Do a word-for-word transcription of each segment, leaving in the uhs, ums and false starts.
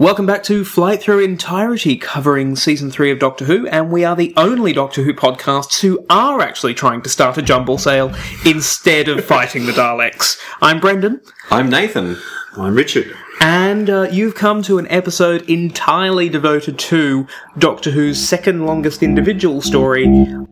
Welcome back to Flight Through Entirety, covering Season three of Doctor Who, and we are the only Doctor Who podcasts who are actually trying to start a jumble sale instead of fighting the Daleks. I'm Brendan. I'm Nathan. I'm Richard. And uh, you've come to an episode entirely devoted to Doctor Who's second longest individual story,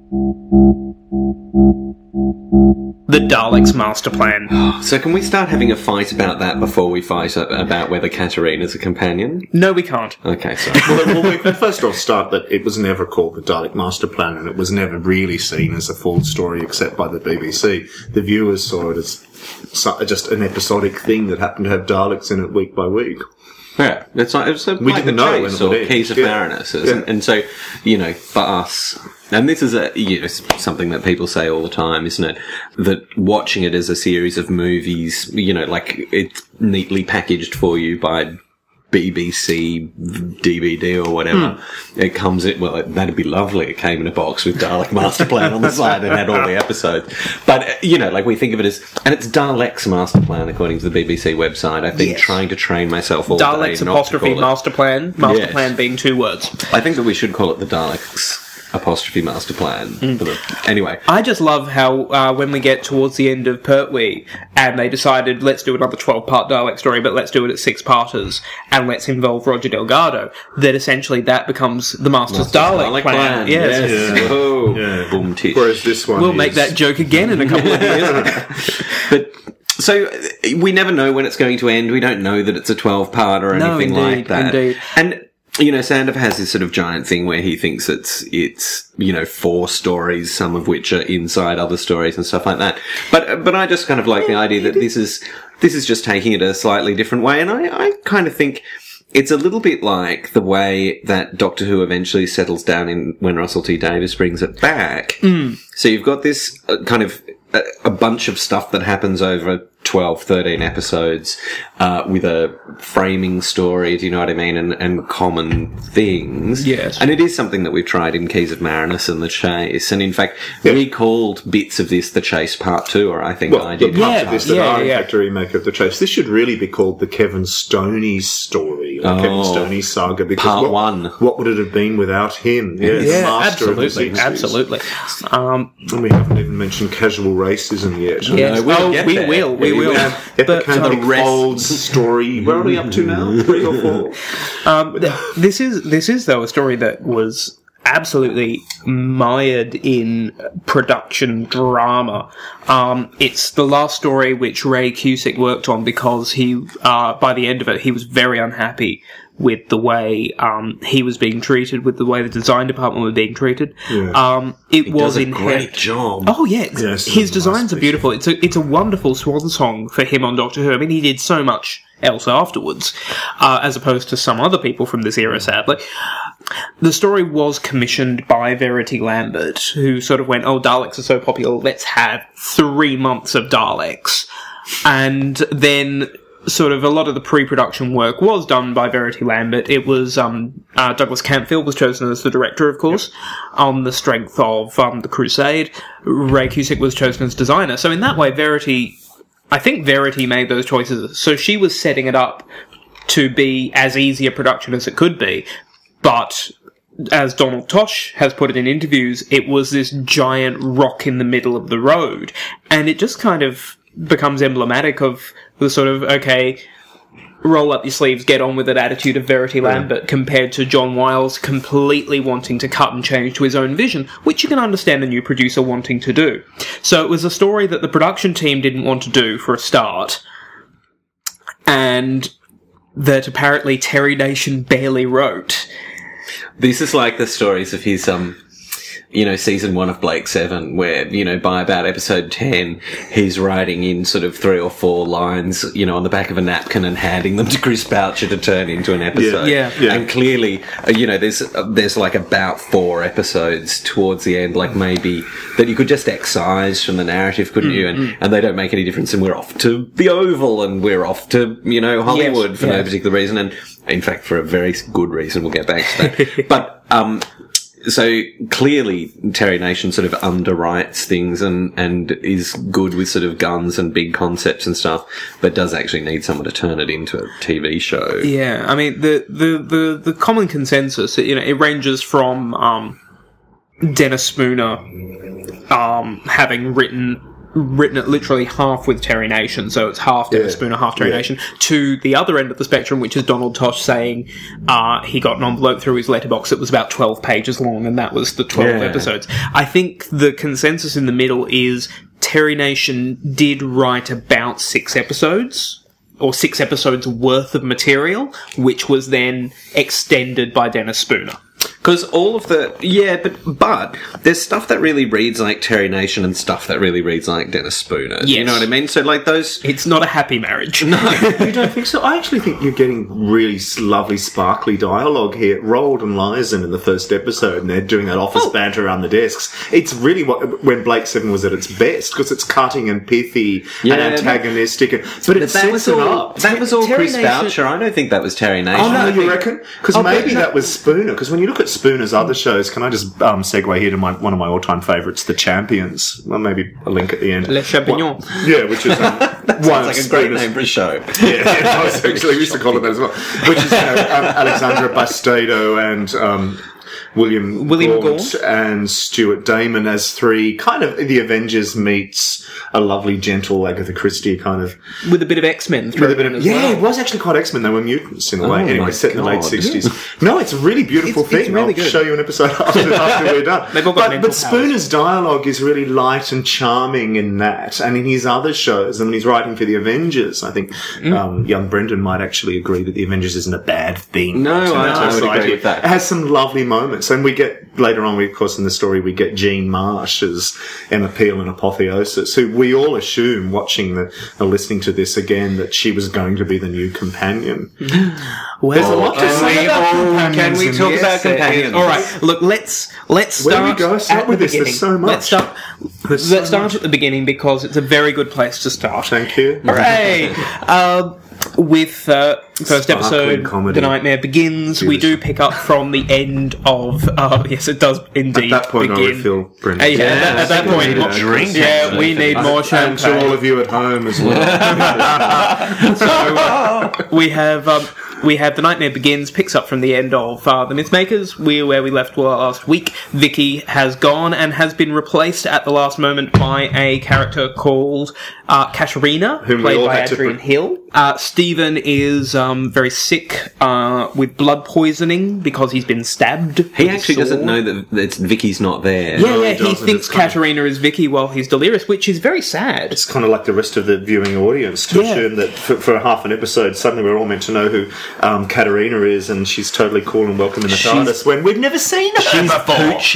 The Daleks' Master Plan. So can we start having a fight about that before we fight about whether Katarina's a companion? No, we can't. Okay, sorry. well, well, we can first off start that it was never called the Dalek Master Plan, and it was never really seen as a full story except by the B B C. The viewers saw it as just an episodic thing that happened to have Daleks in it week by week. Yeah, it's like, it's like we like didn't the know Chase when or it Keys of yeah. Marinus, yeah. and, and so you know, for us, and this is a you know something that people say all the time, isn't it? That watching it as a series of movies, you know, like it's neatly packaged for you by B B C D V D or whatever. Hmm. It comes in, well, that'd be lovely. It came in a box with Dalek Master Plan on the side and had all the episodes. But, you know, like we think of it as, and it's Dalek's Master Plan according to the B B C website. I've been yes. trying to train myself all Dalek's day not apostrophe to call Master it. Plan. Master Yes. Plan being two words. I think that we should call it the Dalek's apostrophe Master Plan. Mm. For the, anyway. I just love how uh, when we get towards the end of Pertwee and they decided let's do another twelve-part Dalek story, but let's do it at six-parters and let's involve Roger Delgado, that essentially that becomes the Master's Master Dalek, Dalek plan. plan. Yes. Yes. Yeah. Oh, Yeah. boom tish. Whereas this one We'll is... make that joke again in a couple of years. But so we never know when it's going to end. We don't know that it's a twelve-part or No, anything indeed, like that. indeed. And you know, Sandover has this sort of giant thing where he thinks it's it's you know four stories, some of which are inside other stories and stuff like that. But but I just kind of like the idea that this is this is just taking it a slightly different way, and I I kind of think it's a little bit like the way that Doctor Who eventually settles down in when Russell T Davies brings it back. Mm. So you've got this uh, kind of a, a bunch of stuff that happens over twelve, thirteen episodes, uh, with a framing story, do you know what I mean, and, and common things. Yes. And it is something that we've tried in Keys of Marinus and The Chase, and in fact, Yeah. we called bits of this The Chase Part two, or I think Well, I the did. parts Yeah, of this that yeah, are in yeah. fact a remake of The Chase. This should really be called the Kevin Stoney story, or Oh, Kevin Stoney saga, because part what, one. what would it have been without him? Yeah, the Yeah, master of the absolutely, sixties. absolutely. Um, And we haven't even mentioned casual racism yet. yes, No, we'll oh, get we there. will, we Yeah, will. we Epic But, um, the rest- Folds story. Where are we up to now? Three or four? Um, th- this is this is though a story that was absolutely mired in production drama. Um, it's the last story which Ray Cusick worked on because he, uh, by the end of it, he was very unhappy with the way um, he was being treated, with the way the design department was being treated. Yeah. Um, it He was does a inherent. great job. Oh yeah, Yes, his it's a designs nice are beautiful. It's a it's a wonderful swan song for him on Doctor Who. I mean, he did so much else afterwards, uh, as opposed to some other people from this era. Sadly, the story was commissioned by Verity Lambert, who sort of went, "Oh, Daleks are so popular. Let's have three months of Daleks," and then. Sort of a lot of the pre-production work was done by Verity Lambert. It was um, uh, Douglas Campfield was chosen as the director, of course, on the strength of um, The Crusade. Ray Cusick was chosen as designer. So in that way, Verity, I think Verity made those choices. So she was setting it up to be as easy a production as it could be. But as Donald Tosh has put it in interviews, it was this giant rock in the middle of the road. And it just kind of becomes emblematic of the sort of, okay, roll up your sleeves, get on with it attitude of Verity Lambert compared to John Wiles completely wanting to cut and change to his own vision, which you can understand a new producer wanting to do. So it was a story that the production team didn't want to do for a start, and that apparently Terry Nation barely wrote. This is like the stories of his, um, you know, season one of Blake Seven, where, you know, by about episode ten, he's writing in sort of three or four lines, you know, on the back of a napkin and handing them to Chris Boucher to turn into an episode. Yeah, yeah. And clearly, uh, you know, there's, uh, there's like about four episodes towards the end, like maybe, that you could just excise from the narrative, couldn't you? And, and they don't make any difference, and we're off to the Oval, and we're off to, you know, Hollywood Yes, for yes. no particular reason, and in fact, for a very good reason, we'll get back to that. But, um, so clearly Terry Nation sort of underwrites things and, and is good with sort of guns and big concepts and stuff, but does actually need someone to turn it into a T V show. Yeah, I mean, the, the, the, the common consensus, you know, it ranges from, um, Dennis Spooner, um, having written written it literally half with Terry Nation, so it's half Dennis Yeah. Spooner, half Terry Yeah. Nation, to the other end of the spectrum, which is Donald Tosh saying uh, he got an envelope through his letterbox that was about twelve pages long, and that was the twelve Yeah. episodes. I think the consensus in the middle is Terry Nation did write about six episodes, or six episodes worth of material, which was then extended by Dennis Spooner. Because all of the... Yeah, but but there's stuff that really reads like Terry Nation and stuff that really reads like Dennis Spooner. You Yes. know what I mean? So, like, those... It's not a happy marriage. You don't think so? I actually think you're getting really s- lovely, sparkly dialogue here. Roald and Lizen in the first episode, and they're doing that office Oh. banter around the desks. It's really what when Blake Seven was at its best, because it's cutting and pithy Yeah, and antagonistic. and- But it But that sets was it all... up. That was all Terry Chris Nation- Boucher. I don't think that was Terry Nation. Oh, no, I you think- reckon? Because Oh, but maybe no- that was Spooner. Because when you look at Spooner's other shows, can I just um, segue here to my, one of my all-time favourites, The Champions? Well, maybe a link at the end. Les Champignons. One- yeah, which is um, one Sounds of like a great Spooner's- name for a show. yeah, yeah, I was actually we used to call it that as well. Which is you know, um, Alexandra Bastedo and um, William William Gaunt and Stuart Damon as three kind of the Avengers meets a lovely, gentle Agatha Christie kind of. With a bit of X-Men With thrown a bit in of, as yeah, well. it was actually quite X-Men. They were mutants in a way. Oh, Anyway, my set in the late God. sixties. No, it's a really beautiful It's- it's thing. really I'll good. show you an episode after, after we're done. They've all got but mental but Spooner's dialogue is really light and charming in that, and in his other shows. And when he's writing for the Avengers, I think Mm. um, young Brendan might actually agree that the Avengers isn't a bad thing. No, to I- I would society. agree with that. It has some lovely moments, and we get later on. We of course in the story we get Jean Marsh as Emma Peel in Apotheosis, who we all assume watching the or listening to this again that she was going to be the new companion. Well, There's a lot to can say we- about oh, companions can we in talk this. about companions? All right, look, let's let's Where do start we go? Start at with the this, there's beginning. so much. Let's start. There's let's so start much. at the beginning because it's a very good place to start. Thank you. Hooray! um, with uh, first Sparkling episode, comedy. The Nightmare Begins. We do pick up from the end of. Uh, yes, it does indeed. At that point, begin. I refill Brendan. Uh, yeah, at that, at that Yeah, point, we need a drink. Yeah, we need more And to all champagne. of you at home as well. So uh, we have um, we have The Nightmare Begins, picks up from the end of uh, The Mythmakers, we, where we left last week. Vicky has gone and has been replaced at the last moment by a character called uh, Katerina, Whom we played all by had to Adrian pre- Hill. Uh, Stephen is um, very sick uh, with blood poisoning because he's been stabbed. He with a actually doesn't sword. know that, that Vicky's not there. Yeah, No, yeah, he he doesn't. thinks It's kind of- Katerina is Vicky while he's delirious, which is very sad. It's kind of like the rest of the viewing audience to Yeah. assume that for, for half an episode, suddenly we're all meant to know who um, Katerina is, and she's totally cool and welcome in the She's- TARDIS when we've never seen her She's before.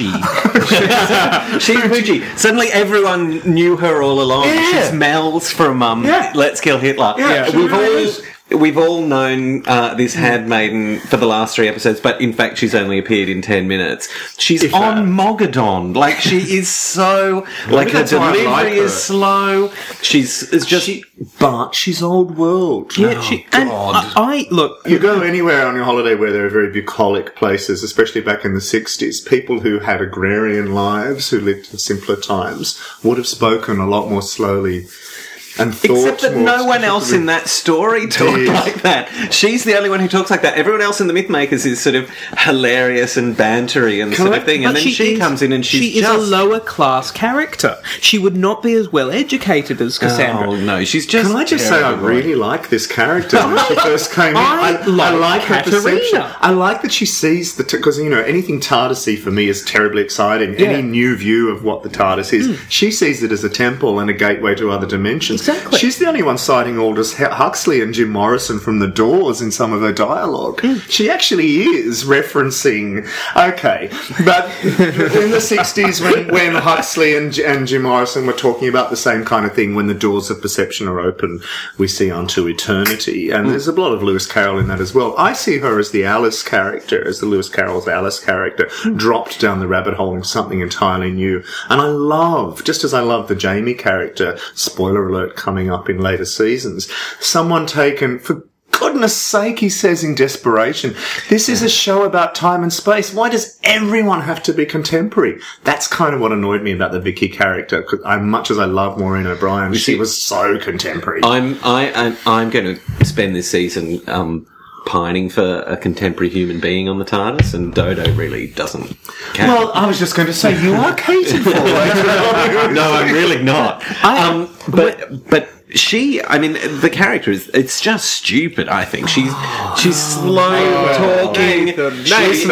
Poochie. She's Poochie. Suddenly everyone knew her all along. Yeah. She's Mel's from um, Yeah. Let's Kill Hitler. Yeah, she We've really all... is. We've all known uh, this handmaiden for the last three episodes, but in fact she's only appeared in ten minutes. She's If on that. Mogadon. Like, she is so... like, her that's why I delivery like her. is slow. She's it's just... But she's old world. Yeah, she, and I, I look. You go anywhere on your holiday where there are very bucolic places, especially back in the sixties, people who had agrarian lives, who lived in simpler times, would have spoken a lot more slowly and thought Except that more no one else in that story talked Did. like that. She's the only one who talks like that. Everyone else in the Mythmakers is sort of hilarious and bantery and sort of Correct. thing. And But then she, is- comes in and she's she just... is a lower class character. She would not be as well educated as Cassandra. Oh, no, she's just... Can I just say I terrible. really like this character when she first came in? I like her Katerina. perception. I like that she sees the because you know anything TARDIS-y for me is terribly exciting. Yeah. Any new view of what the TARDIS is, she sees it as a temple and a gateway to other dimensions. Exactly. She's the only one citing Aldous Huxley and Jim Morrison from The Doors in some of her dialogue. She actually is referencing. Okay, but in the sixties when when Huxley and, and Jim Morrison were talking about the same kind of thing, when the doors of perception are open, we see unto eternity. And there's a lot of Lewis Carroll in that as well. I see her as the Alice character, as the Lewis Carroll's Alice character, dropped down the rabbit hole into something entirely new. And I love, just as I love the Jamie character, spoiler alert coming up in later seasons, someone taken for goodness sake, he says in desperation, this is a show about time and space. Why does everyone have to be contemporary? That's kind of what annoyed me about the Vicky character. 'Cause I, much as I love Maureen O'Brien, she see, was so contemporary. I'm I I'm, I'm going to spend this season um, pining for a contemporary human being on the TARDIS, and Dodo really doesn't count. Well, I was just going to say, you are catered for. No, I'm really not. Um, but but she, I mean, the character is, it's just stupid, I think. She's she's slow talking. She's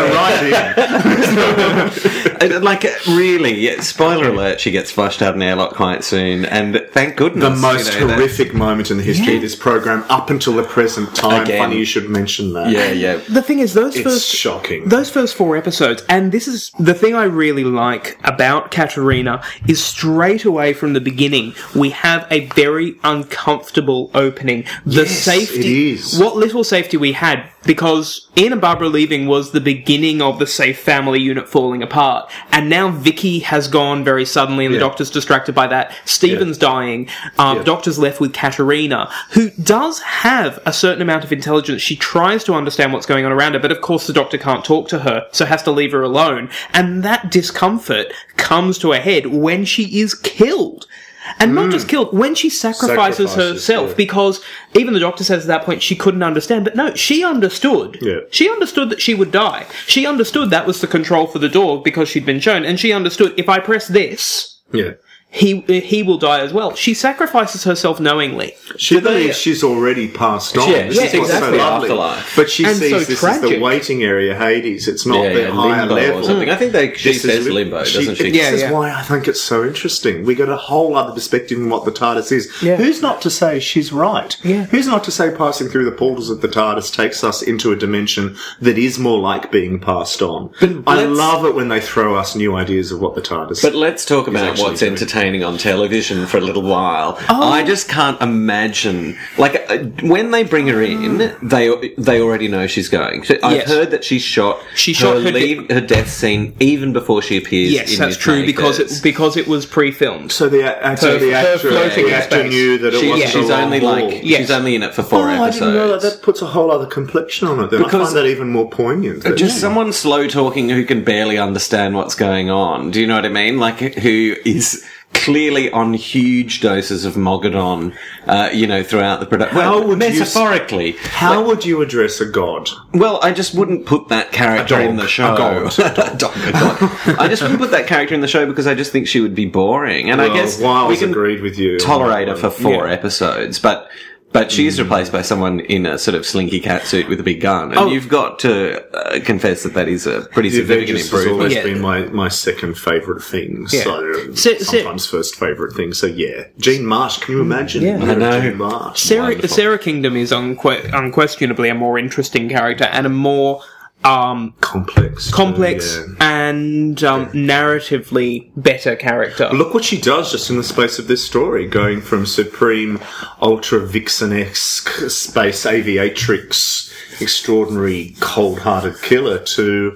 Like, really, spoiler alert, she gets flushed out an airlock quite soon, and thank goodness. The most you know, horrific moment in the history Yeah. of this program up until the present time. Again. Funny you should mention that. Yeah, yeah. The thing is, those It's first shocking. those first four episodes, and this is the thing I really like about Katerina, is straight away from the beginning we have a very uncomfortable opening. The Yes, safety, it is. what little safety we had, because Ian and Barbara leaving was the beginning of the safe family unit falling apart, and now Vicky has gone very suddenly, and the Yeah. Doctor's distracted by that. Stephen's dying. Um, Yeah. Doctor's left with Katerina, who does have a certain amount of intelligence. She tries to understand what's going on around her, but of course the Doctor can't talk to her, so has to leave her alone. And that discomfort comes to a head when she is killed. And not just killed, when she sacrifices, Sacrifices, herself, yeah. because even the Doctor says at that point she couldn't understand, but no, she understood. Yeah. She understood that she would die. She understood that was the control for the door because she'd been shown, and she understood, if I press this, Yeah. he he will die as well. She sacrifices herself knowingly. She they- believes she's already passed on. Yeah, This yeah, is what's exactly, so lovely. afterlife. But she And sees so this as tragic. the waiting area, Hades. It's not Yeah, the yeah, higher limbo level. or something. I think they, she This is says li- limbo, doesn't she? This Yeah, is yeah. why I think it's so interesting. We got a whole other perspective on what the TARDIS is. Yeah. Who's not to say she's right? Yeah. Who's not to say passing through the portals of the TARDIS takes us into a dimension that is more like being passed on? I let's- love it when they throw us new ideas of what the TARDIS But let's talk about actually what's doing. entertaining on television for a little while. Oh. I just can't imagine, like, uh, when they bring her in, they they already know she's going. So I've Yes. heard that she shot She her, shot her leave, her death scene even before she appears. Yes, in that's Myth true, because Makers. it because it was pre-filmed. So the, uh, so Her- the her actor, floating the in actor space. knew that it She- wasn't she's a long only haul. like Yes. she's only in it for four Oh, I episodes. didn't know that. That puts a whole other complexion on it. Then I Because- find that even more poignant. That- Just someone slow talking who can barely understand what's going on. Do you know what I mean? Like, who is clearly on huge doses of Mogadon, uh, you know, throughout the production. How Well, would you s- metaphorically. How Like, would you address a god? well, I just wouldn't put that character A dog. in the show. A god. A dog, a dog. I just wouldn't put that character in the show because I just think she would be boring. And I Well, guess Wiles we can agreed with you. on tolerate her that for one. four Yeah. episodes, but but she's replaced by someone in a sort of slinky cat suit with a big gun, and Oh. you've got to uh, confess that that is a pretty The significant Avengers has improvement. always Yeah. been my, my second favourite thing. Yeah. So, So- so- sometimes first favourite thing. So yeah, Jean Marsh. Can you imagine? Yeah. You're I know. Jean Marsh. Sarah, Wonderful. Sarah Kingdom is unque- unquestionably a more interesting character and a more um, Complex. too, complex yeah. and um, narratively better character. Look what she does just in the space of this story, going from supreme, ultra vixen-esque space aviatrix, extraordinary cold-hearted killer to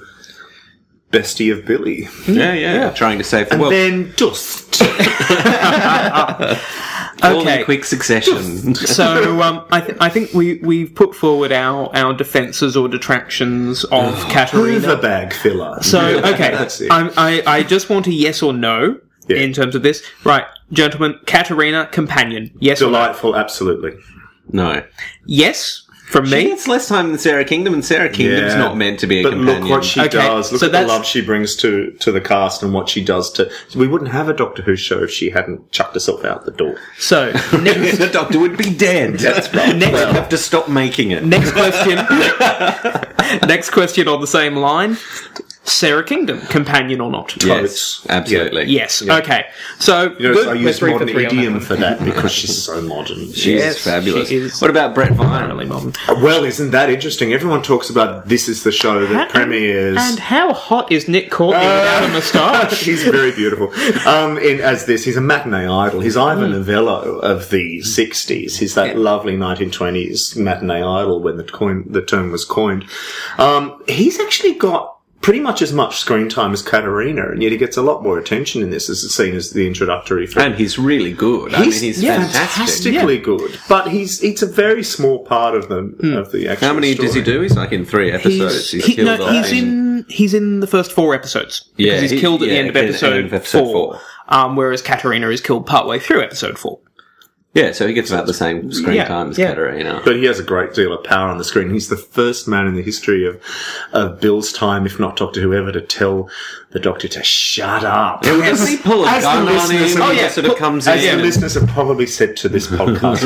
bestie of Billy, Yeah, yeah, trying to save the and world. then dust. All Okay. in quick succession. So um, I, th- I think we we've put forward our, our defences or detractions of Hoover Katerina. bag filler. So okay, That's it. I'm, I I just want a yes or no Yeah. in terms of this. Right, gentlemen, Katerina companion. Yes or no? Delightful, absolutely. No. Yes from She me. gets less time than Sarah Kingdom, and Sarah Kingdom's Yeah. not meant to be a But companion. look what she Okay, does. Look so at the that's- love she brings to, to the cast and what she does to... We wouldn't have a Doctor Who show if she hadn't chucked herself out the door. So next The Doctor would be dead. That's right. Next- They'd have to stop making it. next question. Next question on the same line. Sarah Kingdom, companion or not? Yes, Totes. absolutely. Yes. Okay. So You know, good. I We're use three for modern three on that idiom one. for that because she's so modern. She's Yes, fabulous. she is. What about Brett Vine? Really modern. Well, isn't that interesting? Everyone talks about this is the show that premieres. And how hot is Nick Courtney Uh, without a moustache? He's very beautiful. Um, in, as this, he's a matinee idol. He's Ivan Novello of the sixties. He's that Yeah. lovely nineteen twenties matinee idol when the coin, the term was coined. Um, he's actually got pretty much as much screen time as Katarina, and yet he gets a lot more attention in this as it's seen as the introductory film. And he's really good. I mean, he's yeah, fantastic. fantastically good, but he's it's a very small part of the mm. of the actual How many story. does he do? He's like in three episodes. He's, he, killed no, off he's in he's in the first four episodes. Yeah, because he's he- killed at the yeah, end of at the episode, end of episode four, four. Um, whereas Katarina is killed partway through episode four. Yeah, so he gets about the same screen Yeah, time as yeah. Katarina. But he has a great deal of power on the screen. He's the first man in the history of, of Bill's time, if not Doctor Who, ever to tell the Doctor to shut up. Doesn't he pull a As the gun on listeners him? have- Oh, yeah, sort of comes As in. the and- listeners have probably said to this podcast.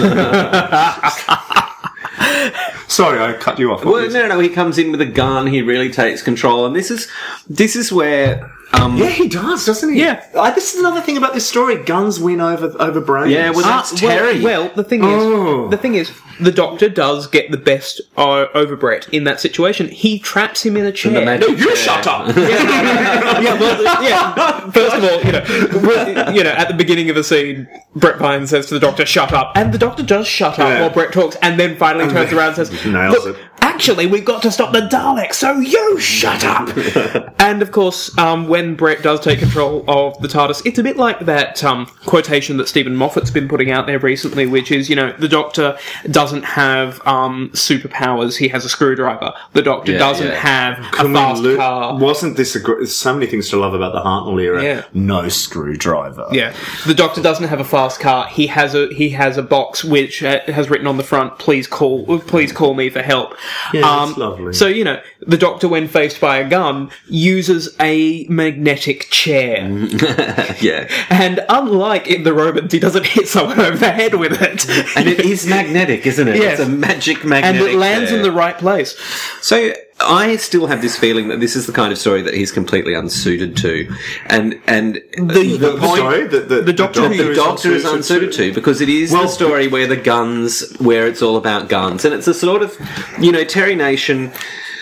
Sorry, I cut you off. Well, no, no, he comes in with a gun. He really takes control, and this is this is where. Um, Yeah, he does, doesn't he? Yeah. Uh, this is another thing about this story. Guns win over over brains. Yeah, well, Ah, that's well, Terry. well, the thing is, Oh. the thing is, the Doctor does get the best uh, over Brett in that situation. He traps him in a chair. the magic No, you chair. shut up! yeah, well, yeah. First of all, you know, you know, at the beginning of the scene, Brett Vine says to the Doctor, "Shut up," and the Doctor does shut up Yeah. while Brett talks, and then finally And turns then around and says, nails "Look, it. actually, we've got to stop the Daleks, so you shut up." And of course, um, when Brett does take control of the TARDIS, it's a bit like that um, quotation that Stephen Moffat's been putting out there recently, which is, you know, the Doctor doesn't have um, superpowers; he has a screwdriver. The Doctor Yeah, doesn't yeah. have Can a we fast look- car. Wasn't this a gr- there's so many things to love about the Hartnell era? Yeah. No screwdriver. Yeah, the Doctor doesn't have a fast car. He has a he has a box which uh, has written on the front, "Please call, please call me for help." Yeah, that's lovely. So you know, the Doctor, when faced by a gun, uses a magnetic chair, yeah. and unlike in the Romans, he doesn't hit someone over the head with it, And it is magnetic, isn't it? Yes. It's a magic and magnetic it lands chair. in the right place. So I still have this feeling that this is the kind of story that he's completely unsuited to, and and The- The, the story, the, the, the Doctor that who the is Doctor is unsuited to, because it is Well, the story where the guns, where it's all about guns, and it's a sort of, you know, Terry Nation.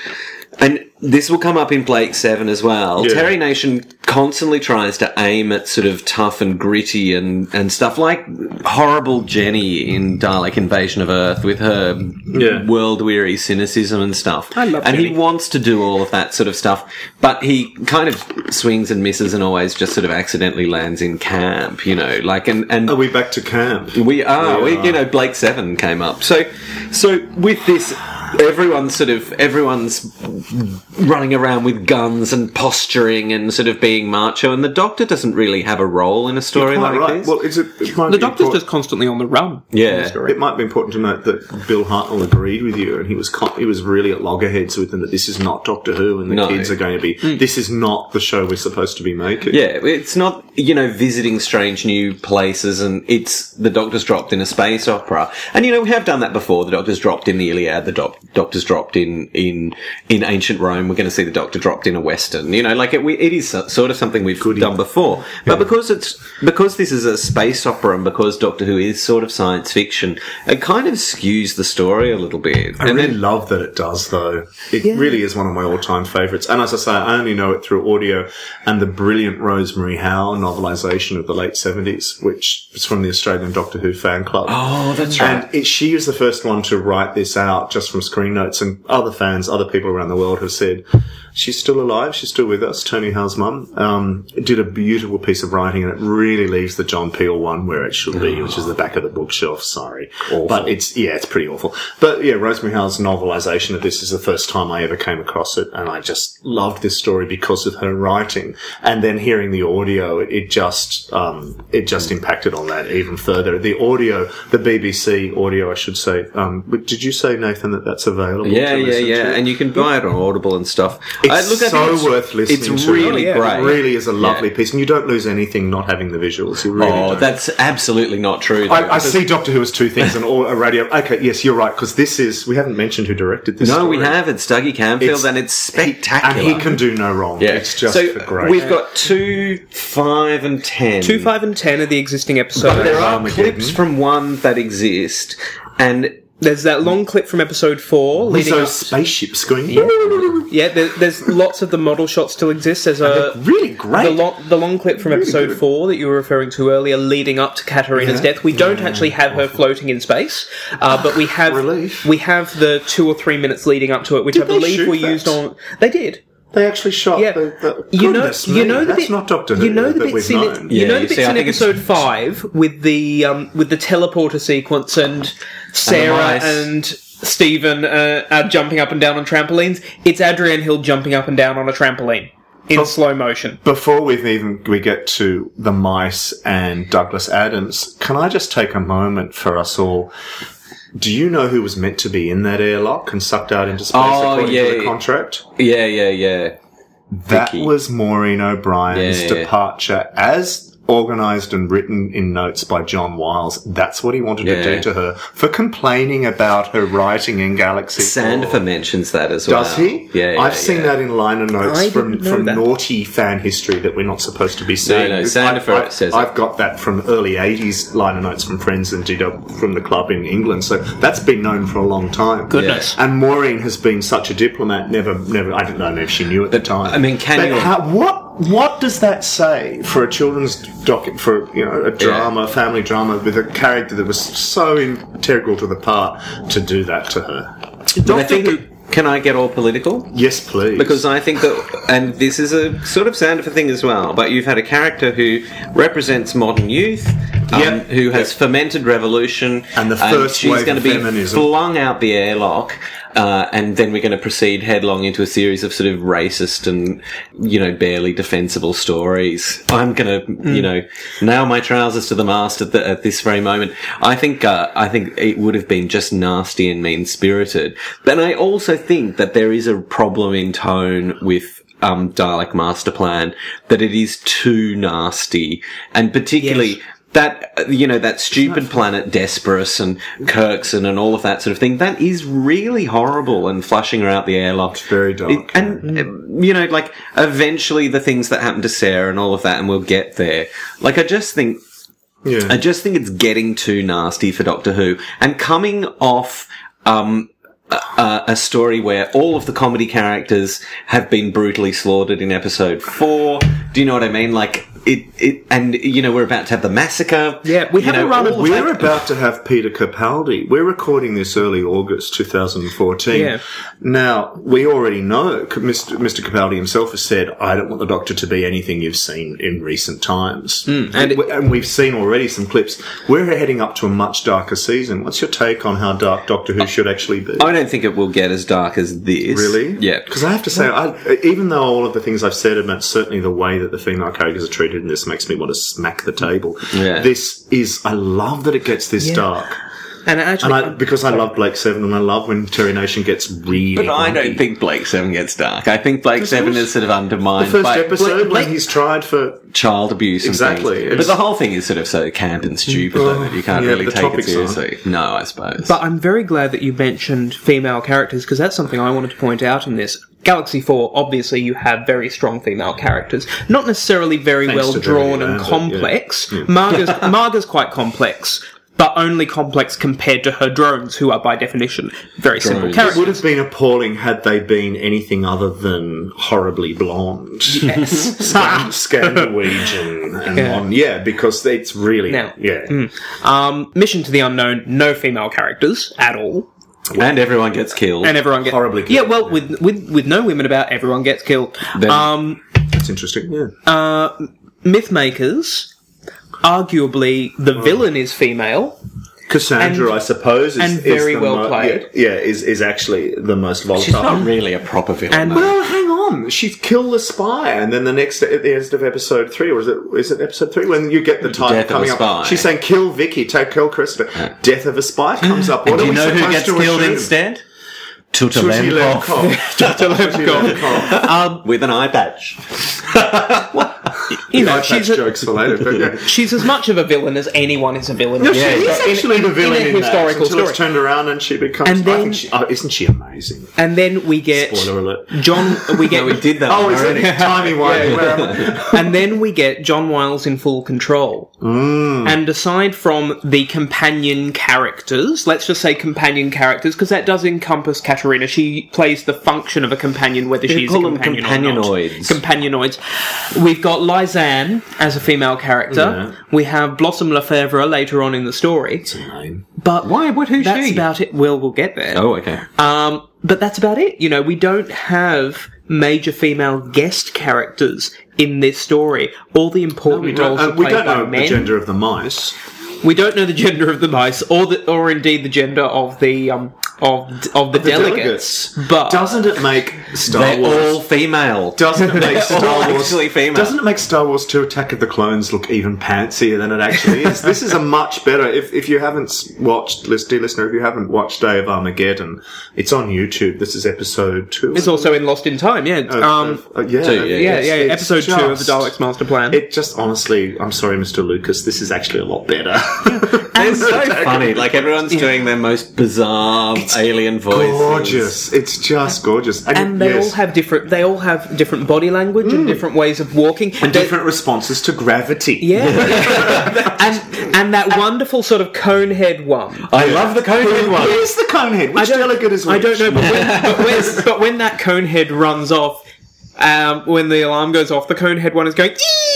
And this will come up in Blake seven as well. Yeah. Terry Nation constantly tries to aim at sort of tough and gritty and, and stuff like horrible Jenny in Dalek Invasion of Earth with her Yeah. world-weary cynicism and stuff. I love And Jenny. he wants to do all of that sort of stuff, but he kind of swings and misses and always just sort of accidentally lands in camp, you know, like, and, and Are we back to camp? we are. We We, are. you know, Blake Seven came up. So, so with this, everyone's sort of everyone's running around with guns and posturing and sort of being macho, and the Doctor doesn't really have a role in a story Quite like right. this. Well, it's a, it might The be Doctor's important- just constantly on the run. Yeah. in the story. It might be important to note that Bill Hartnell agreed with you, and he was con- he was really at loggerheads with them that this is not Doctor Who, and the No. kids are going to be. This is not the show we're supposed to be making. Yeah, it's not, you know, visiting strange new places, and it's the Doctor's dropped in a space opera. And, you know, we have done that before. The Doctor's dropped in the Iliad, the doc- Doctor's dropped in, in, in ancient Rome. We're going to see the Doctor dropped in a Western. You know, like it, we, it is so- sort of something we've Goody. done before. But because it's, because this is a space opera and because Doctor Who is sort of science fiction, it kind of skews the story a little bit. I and really then, love that it does, though. It really is one of my all-time favourites. And as I say, I only know it through audio and the brilliant Rosemary Howe novelisation of the late seventies, which is from the Australian Doctor Who fan club. oh, that's right. And it, she was the first one to write this out just from screen notes, and other fans, other people around the world have said, she's still alive, she's still with us, Tony Howe's mum. Um, did a beautiful piece of writing, and it really leaves the John Peel one where it should be, which is the back of the bookshelf, sorry. Awful. But it's, yeah, it's pretty awful. But yeah, Rosemary Howe's novelisation of this is the first time I ever came across it, and I just loved this story because of her writing. And then hearing the audio, it, it just, um, it just impacted on that even further. The audio, the B B C audio, I should say, um, but did you say, Nathan, that that's available? Yeah, to yeah, listen yeah, to? and you can buy it on Audible and stuff. It's I- look, I think so it's, worth listening It's to. really Oh, yeah. great. It really is a lovely Yeah. piece, and you don't lose anything not having the visuals. You really Oh, don't. that's absolutely not true. though, I, I because- see Doctor Who as two things and all a radio. Okay, yes, you're right, because this is, we haven't mentioned who directed this No, story. we have. It's Dougie Camfield, It's- and it's spectacular. And he can do no wrong. Yeah, It's just so great. we've got two, five, and ten. Two, five, and ten are the existing episodes. But there are Armageddon. clips from one that exist, and There's that long clip from episode four With leading those up. spaceships going. Yeah, there, there's lots of the model shots still exist. There's a Really great. the long the long clip from Really episode good. four that you were referring to earlier, leading up to Katarina's Yeah. death. We don't actually have her floating in space, uh, but we have Relief. we have the two or three minutes leading up to it, which Did I they believe shoot were that? used on. They did. They actually shot Yeah. the, the You know, goodness you me, know the that's bit, not Doctor Who you know the that bits we've in known. it, you Yeah, know you the bits see, I in think it's- episode five with the um, with the teleporter sequence and Sarah mice. and Stephen uh, are jumping up and down on trampolines. It's Adrian Hill jumping up and down on a trampoline in Oh. slow motion. Before we even we get to the mice and Douglas Adams, can I just take a moment for us all? Do you know who was meant to be in that airlock and sucked out into space Oh, according yeah, to the yeah. contract? Yeah, yeah, yeah. That Vicky. was Maureen O'Brien's Yeah, yeah. departure as organised and written in notes by John Wiles. That's what he wanted Yeah. to do to her for complaining about her writing in Galaxy Sandifer four. mentions that as well. Does he? Yeah, yeah I've seen yeah. that in liner notes I from, didn't know from that. naughty fan history that we're not supposed to be seeing. no, I've- Sandifer I've, says it. I've got that from early eighties liner notes from friends and G W from the club in England, so that's been known for a long time. Goodness. And Maureen has been such a diplomat, never, never, I don't know if she knew at the time. I mean, can But you- how, what, what does that say for a children's doc, for, you know, a drama, family drama with a character that was so integral to the part to do that to her? But I think, can I get all political? Yes, please. Because I think that, and this is a sort of Sandifer thing as well, but you've had a character who represents modern youth, um, Yep. who has Yep. fermented revolution, And the first she's wave going to of be feminism. flung out the airlock, uh, and then we're going to proceed headlong into a series of sort of racist and, you know, barely defensible stories. I'm going to, Mm. you know, nail my trousers to the mast at, the, at this very moment. I think, uh, I think it would have been just nasty and mean-spirited. But I also think that there is a problem in tone with um, Dalek Master Plan, that it is too nasty, and particularly Yes. that, uh, you know, that stupid planet Desperus and Kirkson and all of that sort of thing, that is really horrible, and flushing her out the airlock. It's very dark, and, uh, you know, like, eventually the things that happen to Sarah and all of that, and we'll get there. Like, I just think, yeah. I just think it's getting too nasty for Doctor Who. And coming off, um, a, a story where all of the comedy characters have been brutally slaughtered in episode four. Do you know what I mean? Like, it, it, and, you know, we're about to have the massacre. Yeah, we You have a know, run all of- of We're that- about to have Peter Capaldi. We're recording this early August twenty fourteen. Yeah. Now, we already know, Mister Mister Capaldi himself has said, I don't want the Doctor to be anything you've seen in recent times. and and, it- and we've seen already some clips. We're heading up to a much darker season. What's your take on how dark Doctor Who should actually be? I don't think it will get as dark as this. Really? Yeah. Because I have to say, I, even though all of the things I've said about certainly the way that the female characters are treated in this makes me want to smack the table. Yeah. This is, I love that it gets this Yeah. dark. And actually, And I, because I love Blake Seven, and I love when Terry Nation gets really. But I grumpy. don't think Blake Seven gets dark. I think Blake Seven is sort of undermined the first by episode Blake- when Blake- he's tried for. child abuse and Exactly. things. But It's- the whole thing is sort of so camp and stupid though, that you can't Yeah, really but the take it topics aren't. seriously. No, I suppose. but I'm very glad that you mentioned female characters, because that's something I wanted to point out in this. Galaxy four, obviously, you have very strong female characters. Not necessarily very Thanks well to drawn Beverly and Lambert, complex. yeah. Yeah. Marga's, Marga's quite complex, but only complex compared to her drones, who are by definition very simple Drones. It characters. would have been appalling had they been anything other than horribly blonde. Yes. Scan- Scandinavian and Yeah. on, yeah, because it's really, Now- yeah. um, Mission to the Unknown, no female characters at all. and everyone gets killed. And everyone gets Horribly Yeah, killed, well, yeah. with with with no women about, everyone gets killed. Then- um, That's interesting, yeah. uh, Mythmakers, arguably the villain is female. Cassandra, and- I suppose, is, and is very the well mo- played. Yeah, yeah, is is actually the most volatile. She's not really a proper villain. And- though. Well, hang on. She killed the spy, and then the next at the end of episode three, or is it is it episode three when you get the title Death of a coming spy. up? She's saying, "Kill Vicky, take kill Krista." Death of a spy comes up. What And do are you we know who supposed gets to killed assume? instead? Tutti Tutalenkov. Lemkov. Tutti Lemkov. Um, With an eye patch. you know, Eye patch she's a, jokes for later. But yeah. she's as much of a villain as anyone is a villain. No, in- she Yeah, is in- actually in- the villain in in, a that, historical until story. it's turned around and she becomes. And I then- think she, oh, isn't she amazing? And then we get Spoiler alert. John. We get No, we did that Oh, one is already. it timey wimey? and then we get John Wiles in full control. Mm. And aside from the companion characters, let's just say companion characters, because that does encompass Katarina. She plays the function of a companion, whether she's a call them companion or companianoids. not. Companianoids. We've got Lysanne as a female character. Yeah. We have Blossom Lefebvre later on in the story. Name. But Why? What? Who's that's she? about it. Well, we'll get there. Oh, okay. Um, but that's about it. You know, we don't have major female guest characters in this story. All the important we don't, roles uh, are we played don't by know men. the gender of the mice. We don't know the gender of the mice, or the, or indeed the gender of the um of of the, The delegates. delegates. But Doesn't it make Star They're Wars... all female. Doesn't it make They're Star all Wars actually female. Doesn't it make Star Wars two Attack of the Clones look even pantsier than it actually is? This is a much better. If if you haven't s- watched, lis- dear listener, if you haven't watched Day of Armageddon, it's on YouTube. This is episode two. it's also in Lost in Time. Yeah. Uh, um. uh, yeah, Two, yeah, yeah. Yeah. it's Episode two of the just- Daleks Master Plan. It just honestly, I'm sorry, Mister Lucas. This is actually a lot better. It's so funny. Like, everyone's doing their most bizarre alien voices. Gorgeous. It's just gorgeous. and they yes. all have different. They all have different body language and different ways of walking and They- different responses to gravity. Yeah, and and that wonderful sort of conehead one. I love the Conehead one. Where's the conehead? Which delegate is which? I don't know, but when, but, when, but when that conehead runs off, um, when the alarm goes off, the conehead one is going.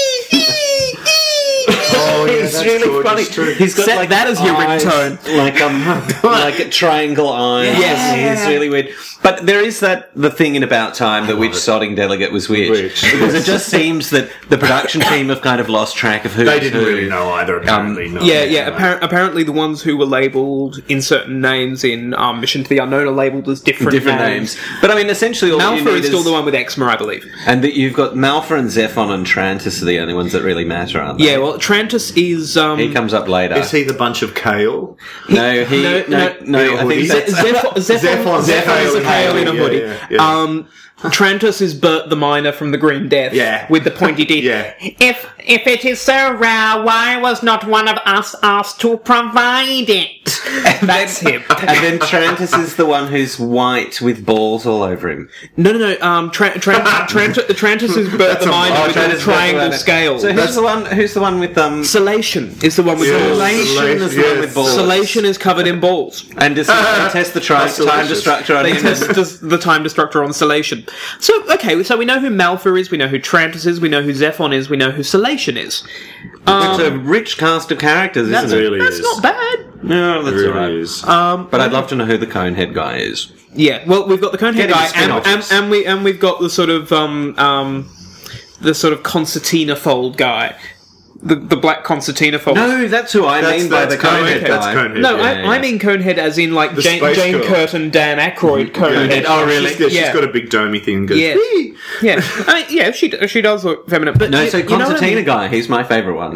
Oh, yeah, It's that's really gorgeous funny. too. He's got Set like that as your eyes, ringtone. like um, like a triangle eyes. Yes. It's really weird. But there is that the thing in About Time that which sodding delegate was which, Which. because it just seems that the production team have kind of lost track of who They didn't who. really know either, apparently. no. Yeah, yeah. No. Appar- apparently, the ones who were labelled in certain names in um, Mission to the Unknown are labelled as different, different names. But I mean, essentially, all you Malfa need is still the one with Exma, I believe. and that you've got Malfa and Zephon and Trantis are the only ones that really matter, aren't they? Yeah, well, Trantis is. Um, he comes up later. Is he the bunch of kale? no, he no, no no. no, I think hoodie. that's, Zephon, Zephon, Zephon- Zephon is a Zephon- kale in a yeah, hoodie. yeah, yeah. Um, Trantis is Bert the Miner from the Green Death. Yeah. With the pointy teeth. Yeah. If if it is so rare, why was not one of us asked to provide it? That's him. and then Trantis is the one who's white with balls all over him. No, no, no. Um, Tra- Tra- Trant- Trantis is Bert That's the a- Miner oh, with Trantis the is triangle Bert the scales. So who's the one? Who's the one with um? Salation is the one with Yeah. balls. Salation is the one with balls. Salation is covered in balls. And does he test the tri- That's time delicious. destructor on They him? test the, the time destructor on Salation. So, okay, so we know who Malfa is, we know who Trantis is, we know who Zephon is, we know who Salation is. It's a rich cast of characters, That isn't it? really That's is. not bad. No, It that's really alright. is. Um, But I'd love to know who the Conehead guy is. yeah, well, we've got the Conehead Get him guy, to and, and, spin-offs. and, we, and we've got the sort of, um, um, the sort of concertina fold guy. The, the black concertina fold. No, that's who I That's- mean by that's the Conehead, Conehead that's guy. Conehead. No, Yeah, I, yeah. I mean Conehead as in like The Jane, Space Jane Girl. Curtin, Dan Aykroyd Conehead. Oh, really? Yeah, she's Yeah. got a big domey thing and goes, Yeah. "Whee!" Yeah, I mean, yeah, she she does look feminine. But No, you- so you know what I Concertina mean? guy, he's my favourite one.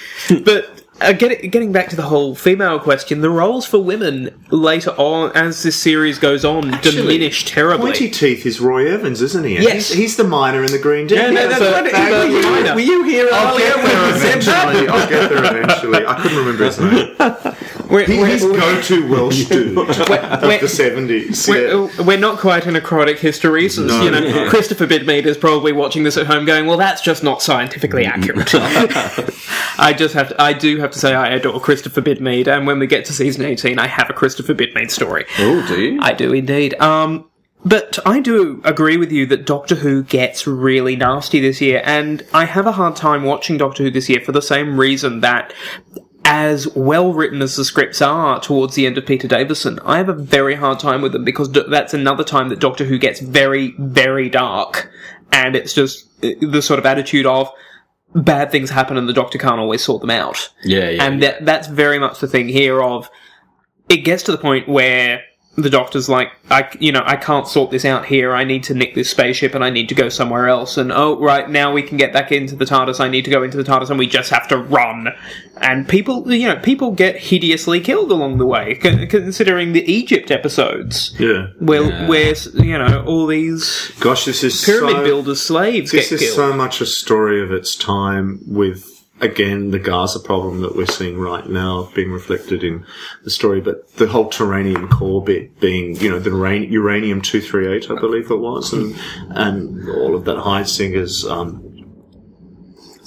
But uh, get, getting back to the whole female question, the roles for women later on, as this series goes on, diminish terribly. Pointy Teeth is Roy Evans, isn't he? And Yes. He's, he's the miner in the Green Death. Yeah, no, that's so- what it- so- were, you, minor. were you here I'll earlier get when there we said that? eventually. I'll get there eventually. I couldn't remember his name. We're, He, we're- he's go-to Welsh dude of we're- the seventies. we're, Yeah. we're not quite in necrotic hysteresis. No, you know, no. Christopher Bidmead is probably watching this at home, going, "Well, that's just not scientifically accurate." I just have to. I do have to say, I adore Christopher Bidmead, and when we get to season eighteen, I have a Christopher Bidmead story. Oh, do you? I do indeed. Um, but I do agree with you that Doctor Who gets really nasty this year, and I have a hard time watching Doctor Who this year for the same reason that, as well written as the scripts are towards the end of Peter Davison, I have a very hard time with them because do- that's another time that Doctor Who gets very, very dark, and it's just uh, the sort of attitude of bad things happen and the Doctor can't always sort them out. Yeah, yeah. And yeah. that that's very much the thing here of, it gets to the point where the Doctor's like, I, you know, I can't sort this out here, I need to nick this spaceship and I need to go somewhere else, and oh, right, now we can get back into the TARDIS, I need to go into the TARDIS, and we just have to run. And people, you know, people get hideously killed along the way, con- considering the Egypt episodes, Yeah. where, Yeah. where, you know, all these Gosh, this is pyramid so, builders' slaves This get is killed. so much a story of its time with, again, the Gaza problem that we're seeing right now being reflected in the story, but the whole Turanium core bit being, you know, the uran- uranium two thirty-eight, I believe it was, and, and all of that Heidsinger's, um,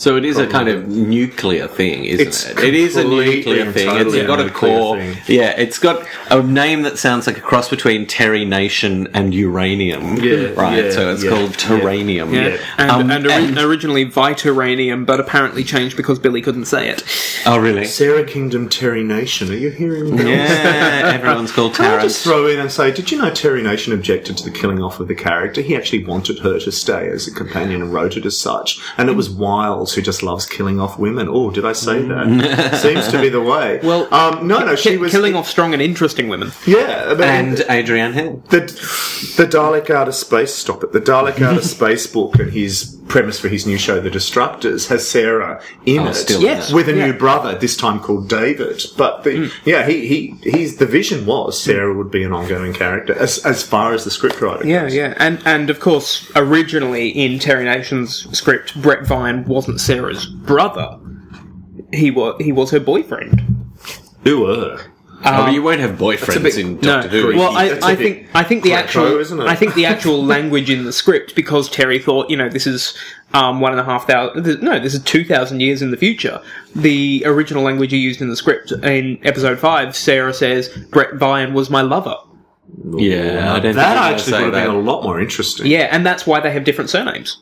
So it is a kind of nuclear thing, isn't It's it? It is a completely nuclear and thing. totally It's got a a nuclear core. thing. Yeah, it's got a name that sounds like a cross between Terry Nation and uranium. Yeah, right. yeah, so it's yeah, called yeah. terranium. Yeah. And, Um, and, ori- and- originally Vitaranium, but apparently changed because Billy couldn't say it. Oh, really? Sarah Kingdom Terry Nation. Are you hearing that? Yeah, everyone's called Can I just Terrence. throw in and say, did you know Terry Nation objected to the killing off of the character? He actually wanted her to stay as a companion and wrote it as such. And it was Wiles, who just loves killing off women. Oh, did I say that? Seems to be the way. Well, um, no, no, she Ki- was killing off strong and interesting women. Yeah, I mean, And Adrienne Hill. the the Dalek Outer Space. Stop it. The Dalek Outer Space book and his premise for his new show, The Destructors, has Sarah in Oh, it, still Yes. in with a yeah. new brother, this time called David. But the, yeah, he he he's the vision was Sarah would be an ongoing character as as far as the scriptwriter. Yeah, goes. yeah, and and of course, originally in Terry Nation's script, Brett Vine wasn't Sarah's brother. He was he was her boyfriend. Who were? oh, but you won't have boyfriends bit- in no. Doctor Who. Well, I, That's a I bit think I think the retro, actual isn't it? I think the actual language in the script, because Terry thought, you know, this is um, one and a half thousand. No, this is two thousand years in the future. The original language he used in the script in episode five, Sarah says, "Brett Vine was my lover." yeah, I don't think That you're gonna actually say would have that. been a lot more interesting. Yeah, and that's why they have different surnames.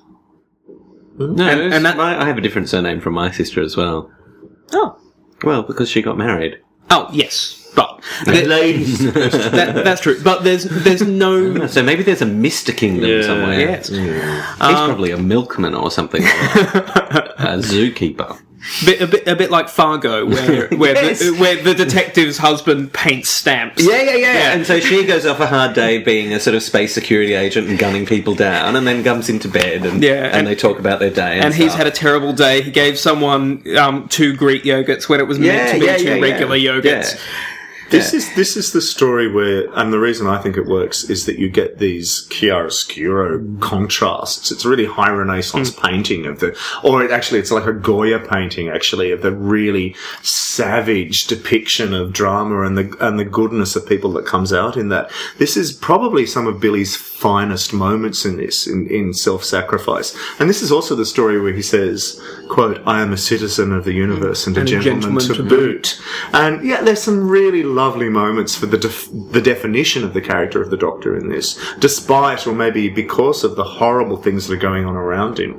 No, and- it's- and that- I I have a different surname from my sister as well. Oh, Well, because she got married. oh yes, but The ladies. that, that's true. But there's there's no. So maybe there's a Mister Kingdom Yeah. somewhere. Yes. He's probably a milkman or something. A zookeeper. Bit, a bit, a bit like Fargo, where where, Yes. the, where the detective's husband paints stamps. Yeah, yeah, yeah, And so she goes off a hard day being a sort of space security agent and gunning people down, and then comes into bed and Yeah, and, and- they talk about their day. And, And he's stuff. had a terrible day. He gave someone um, two Greek yogurts when it was meant Yeah, to be yeah, two yeah, yeah. regular yogurts. Yeah. This is this is the story where, and the reason I think it works is that you get these chiaroscuro contrasts. It's a really high Renaissance painting of the, or it actually it's like a Goya painting actually of the really savage depiction of drama and the and the goodness of people that comes out in that. This is probably some of Billy's finest moments in this, in, in self-sacrifice. And this is also the story where he says, quote, "I am a citizen of the universe and a, And a gentleman, gentleman to, to boot." And yeah, there's some really lovely moments for the def- the definition of the character of the Doctor in this, despite or maybe because of the horrible things that are going on around him.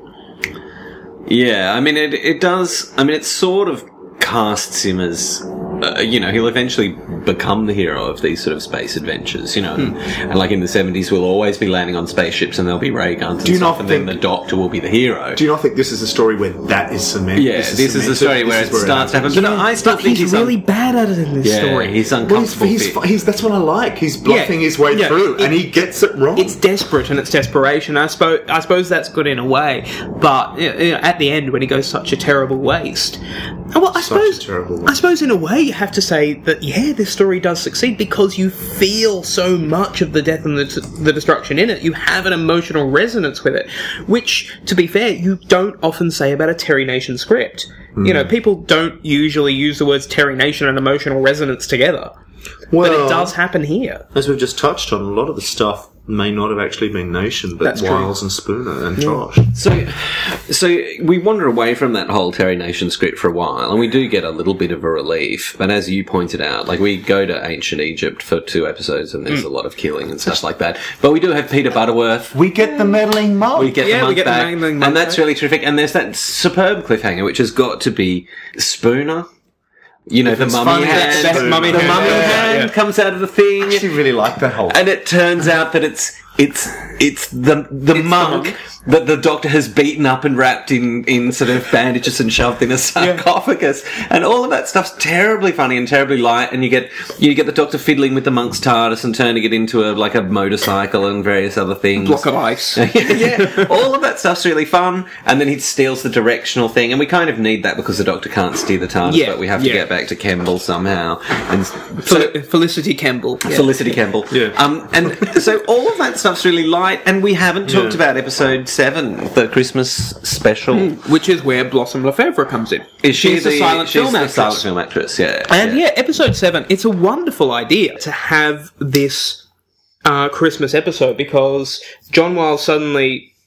Yeah, I mean, it it does. I mean, it sort of casts him as, uh, you know, he'll eventually become the hero of these sort of space adventures, you know. Hmm. And like in the seventies, we'll always be landing on spaceships and there'll be ray guns and Do you stuff, not and then think- the Doctor will be the hero. Do you not think this is a story where that is cemented? Yeah, this is the cemented? story where This it is starts to happens. happen. But I still But think he's, he's really un- bad at it in this yeah, story. he's Well, uncomfortable. he's, he's, bit. he's, that's what I like. He's bluffing Yeah, his way yeah, through, it- and he gets it wrong. It's desperate and it's desperation. I suppose I suppose that's good in a way, but you know, at the end when he goes such a terrible waste, well, I Such a suppose terrible waste. I suppose in a way you have to say that yeah, this story does succeed because you feel so much of the death and the, the destruction in it. You have an emotional resonance with it, which, to be fair, you don't often say about a Terry Nation script. You know, people don't usually use the words Terry Nation and emotional resonance together, but Well, it does happen here. as we've just touched on, a lot of the stuff may not have actually been Nation, but That's true. Wiles and Spooner and Josh. So, so we wander away from that whole Terry Nation script for a while, and we do get a little bit of a relief. But as you pointed out, like we go to ancient Egypt for two episodes, and there's a lot of killing and stuff like that. But we do have Peter Butterworth. We get the meddling mug. We get Yeah, the we monk get the back, meddling monk and that's back. really terrific. And there's that superb cliffhanger, which has got to be Spooner. You know, the it's mummy funny, hand. that's Best mummy the hand. mummy Yeah, hand yeah. comes out of the thing. I actually really like that whole. And it turns out that it's it's it's the the It's the monk monk. that the Doctor has beaten up and wrapped in, in sort of bandages and shoved in a sarcophagus, and all of that stuff's terribly funny and terribly light. And you get you get the Doctor fiddling with the monk's TARDIS and turning it into a like a motorcycle and various other things. Block of ice. yeah, all of that stuff's really fun. And then he steals the directional thing, and we kind of need that because the Doctor can't steer the TARDIS, Yeah, but we have to yeah. get back to Kemble somehow. And so, Fel- Felicity Campbell. Yeah. Felicity Campbell. Yeah. Um, and so all of that stuff's really light, and we haven't talked Yeah. about episode seven, the Christmas special. Which is where Blossom Lefevre comes in. Is she She's the a silent she's film the actress. silent film actress? Yeah. And yeah. episode seven, it's a wonderful idea to have this uh, Christmas episode because John Wiles suddenly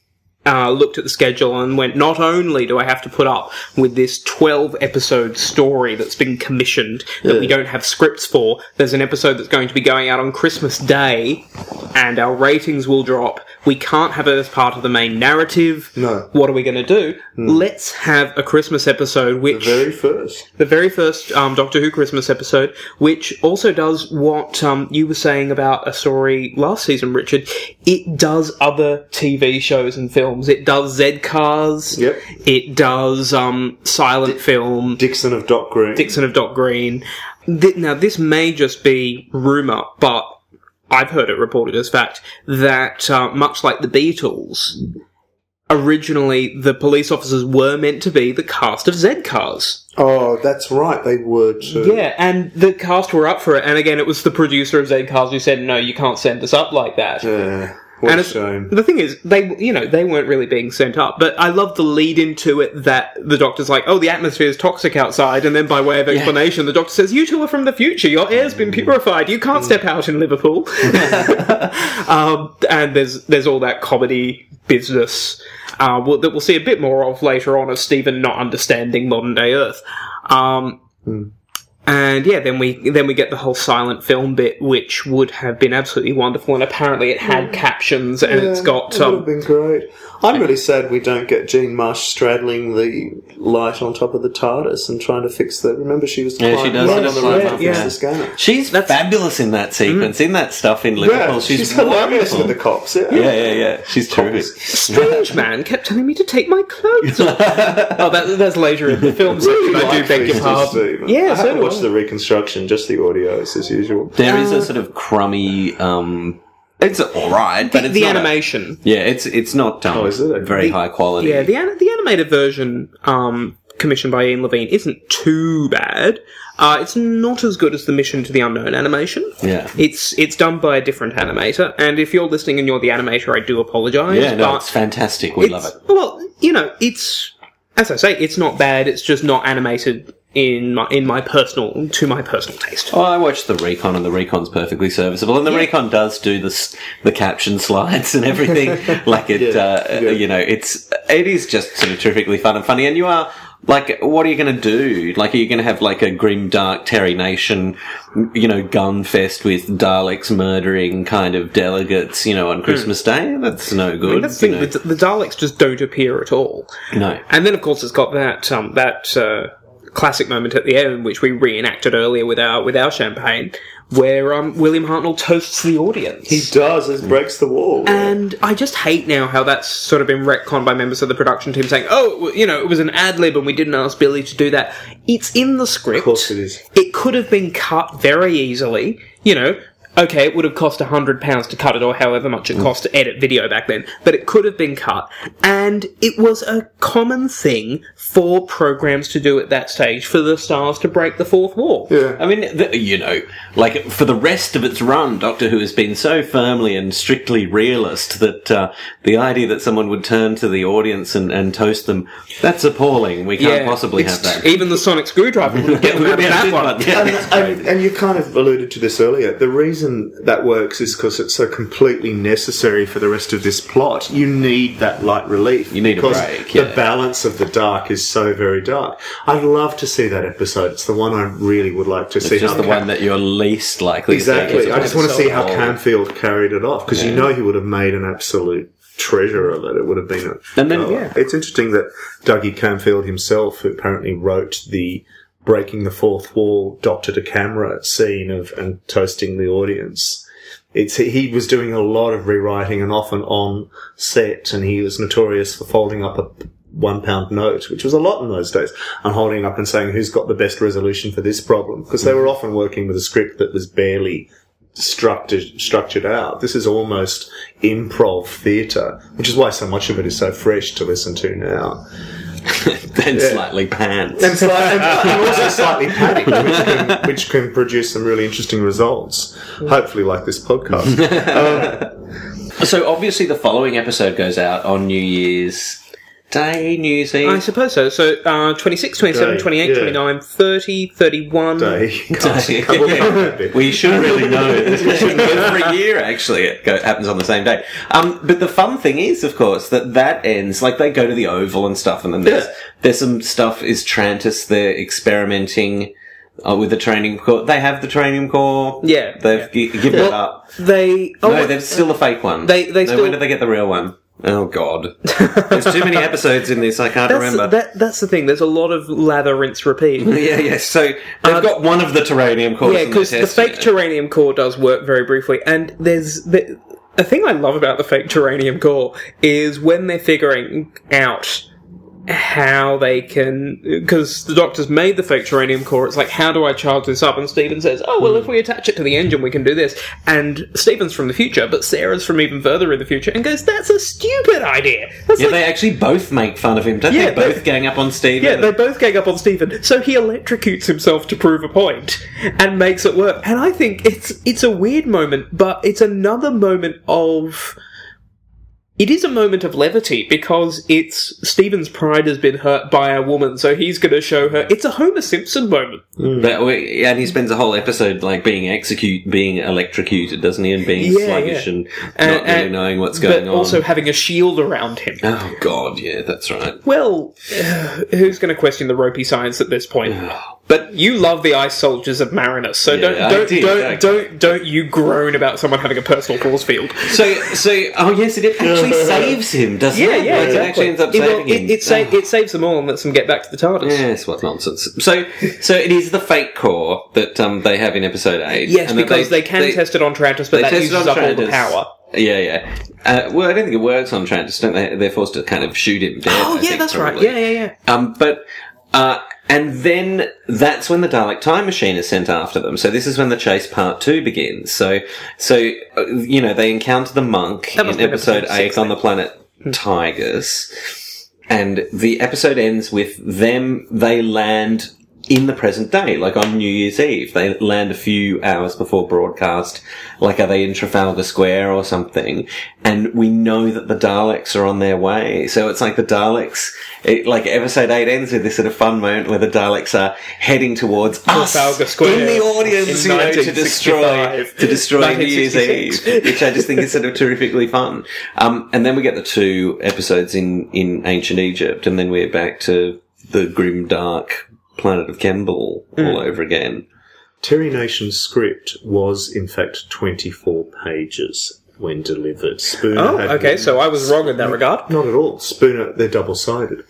uh, looked at the schedule and went, not only do I have to put up with this twelve-episode story that's been commissioned that Yeah. we don't have scripts for, there's an episode that's going to be going out on Christmas Day, and our ratings will drop. We can't have it as part of the main narrative. No. What are we going to do? Let's have a Christmas episode, The which... very first. The very first um, Doctor Who Christmas episode, which also does what um, you were saying about a story last season, Richard. It does other T V shows and films. It does Z-Cars. Yep. It does um, silent film. Dixon of Doc Green. Dixon of Doc Green. Th- now, this may just be rumour, but I've heard it reported as fact that, uh, much like the Beatles, originally the police officers were meant to be the cast of Z-Cars. Oh, that's right. They were too. Yeah, and the cast were up for it, and again, it was the producer of Z-Cars who said, no, you can't send us up like that. Yeah. What And a it's, shame. the thing is, they, you know, they weren't really being sent up, but I love the lead into it that the Doctor's like, oh, the atmosphere is toxic outside, and then by way of explanation, the Doctor says, you two are from the future, your air's been purified, you can't step out in Liverpool. um, and there's, there's all that comedy business, uh, we'll, that we'll see a bit more of later on of Stephen not understanding modern day Earth. Um, Mm. And yeah, then we then we get the whole silent film bit, which would have been absolutely wonderful. And apparently, it had captions, and it's got. It would have Um, been great. I'm really sad we don't get Jean Marsh straddling the light on top of the TARDIS and trying to fix the. Remember, she was Yeah, she climbing does right it on the as well, roof to fix yeah. the scanner. She's fabulous in that sequence, in that stuff in Liverpool. Yeah, she's, she's, hilarious wonderful. with the cops. Yeah, Yeah, yeah, yeah. She's terrific. Strange man kept telling me to take my clothes off. Oh, that, that's later in the film section. I do beg your pardon. Yeah, I so haven't do watched I. the reconstruction, just the audios as usual. There is a sort of crummy. Um, it's all right, but The, it's the not a- animation. yeah, it's it's not um, Oh, is it? very The- high quality. Yeah, the an- the animated version, um, commissioned by Ian Levine, isn't too bad. Uh, it's not as good as the Mission to the Unknown animation. Yeah. It's it's done by a different animator, and if you're listening and you're the animator, I do apologise. yeah, no, but it's fantastic. We love it's- it. Well, you know, it's as I say, it's not bad. It's just not animated in my in my personal to my personal taste. Oh, I watched the Recon, and the Recon's perfectly serviceable. And the Yeah. Recon does do the s- the caption slides and everything. like it, Yeah, uh, yeah. you know, it's it is just sort of terrifically fun and funny. And you are like, what are you going to do? Like, are you going to have like a grim, dark Terry Nation, you know, gun fest with Daleks murdering kind of delegates, you know, on Christmas Day? That's no good. I mean, that's the you thing. know. The, the Daleks just don't appear at all. No. And then, of course, it's got that um, that uh, classic moment at the end, which we reenacted earlier with our with our champagne, where um, William Hartnell toasts the audience. He does. It breaks the wall. And I just hate now how that's sort of been retconned by members of the production team saying, oh, you know, it was an ad lib and we didn't ask Billy to do that. It's in the script. Of course it is. It could have been cut very easily. You know, okay, it would have cost one hundred pounds to cut it or however much it cost to edit video back then, but it could have been cut. And it was a common thing for programs to do at that stage, for the stars to break the fourth wall. Yeah. I mean, the, you know, like for the rest of its run, Doctor Who has been so firmly and strictly realist that uh, the idea that someone would turn to the audience and, and toast them, that's appalling. We can't possibly have it's- that. Even the sonic screwdriver wouldn't get them out of that one. Yeah, And, that's and, great. and you kind of alluded to this earlier. The reason that works is because it's so completely necessary for the rest of this plot. You need that light relief. You need a because break, the yeah. balance of the dark is so very dark. I'd love to see that episode. It's the one I really would like to see. It's just how the Cam- one that you're least likely to see. Exactly. I just want to see how Cam. Camfield carried it off, because you know he would have made an absolute treasure of it. It would have been a... And then, oh, yeah. It's interesting that Dougie Camfield himself, who apparently wrote the breaking the fourth wall Doctor to camera scene of and toasting the audience, it's he was doing a lot of rewriting and often on set, and he was notorious for folding up a one pound note, which was a lot in those days, and holding up and saying who's got the best resolution for this problem, because they were often working with a script that was barely structured structured out. This is almost improv theatre, which is why so much of it is so fresh to listen to now. then slightly pants. And, sli- and, and also slightly panicked, which can, which can produce some really interesting results. Hopefully, like this podcast. Um, So obviously the following episode goes out on New Year's day, New Year's Eve? I suppose so. So uh, twenty-six, twenty-seven, Day, twenty-eight, yeah. twenty-nine, thirty, thirty-one. Day. Day. Can't work out that bit. We should really know. Every year, actually, it go- happens on the same day. Um, but the fun thing is, of course, that that ends, like, they go to the Oval and stuff, and then there's, Yeah. there's some stuff, is Trantis, they're experimenting uh, with the training corps. They have the training corps. Yeah. They've yeah. gi- given Well, it up. They... Oh, No, there's still a fake one. They- they no, still- when did they get the real one? Oh, God. There's too many episodes in this, I can't that's, remember. that, that's the thing. There's a lot of lather, rinse, repeat. Yeah, yeah. So they've Uh, got one of the Terranium cores. Yeah, in because their the test fake unit. Terranium core does work very briefly, and there's the, the thing I love about the fake Terranium core is when they're figuring out how they can, because the Doctor's made the fake Terranium core, it's like, how do I charge this up? And Stephen says, oh, well, if we attach it to the engine, we can do this. And Stephen's from the future, but Sarah's from even further in the future, and goes, that's a stupid idea. That's Yeah, like, they actually both make fun of him, don't Yeah, they? Both they- gang up on Steven. yeah, they both gang up on Stephen, so he electrocutes himself to prove a point and makes it work. And I think it's it's a weird moment, but it's another moment of. It is a moment of levity because it's Stephen's pride has been hurt by a woman, so he's going to show her. It's a Homer Simpson moment. But we- and he spends a whole episode like being execute, being electrocuted, doesn't he? And being Yeah, sluggish yeah. and And- not really and- knowing what's going but on. also having a shield around him. oh God, yeah, that's right. Well, who's going to question the ropey science at this point? But you love the ice soldiers of Marinus, so Yeah, don't I don't did, don't, okay. don't don't you groan about someone having a personal force field. So, so oh yes, it actually saves him, doesn't Yeah, it? yeah, Like, exactly. It actually ends up It, well, saving him. it, it, sa- it saves them all and lets them get back to the TARDIS. Yes, what nonsense. So, so it is the fake core that um, they have in episode eight. Yes, and that because they, can test it on Trantis, but they that test it uses on up all the Trantis. power. Yeah, yeah. Uh, well, I don't think it works on Trantis, don't they? They're forced to kind of shoot him dead. Oh, I yeah, think, that's probably. right. Yeah, yeah, yeah. Um, but, uh, and then that's when the Dalek time machine is sent after them. So this is when the chase part two begins. So, so, uh, you know, they encounter the monk That in must be episode episode eight six, on the then. planet Tigers. And the episode ends with them, they land in the present day, like on New Year's Eve. They land a few hours before broadcast, like are they in Trafalgar Square or something, and we know that the Daleks are on their way. So it's like the Daleks, it, like episode eight ends with this sort of fun moment where the Daleks are heading towards Trafalgar us Square in the audience, in you know, to destroy, nineteen sixty-five. to destroy New Year's nineteen Eve, sixty-six. which I just think is sort of terrifically fun. Um, and then we get the two episodes in, in ancient Egypt, and then we're back to the grim, dark planet of Kemble all over again. Terry Nation's script was, in fact, twenty-four pages when delivered. Spooner Oh, had okay, written- so I was wrong in that regard. Not at all. Spooner, they're double-sided.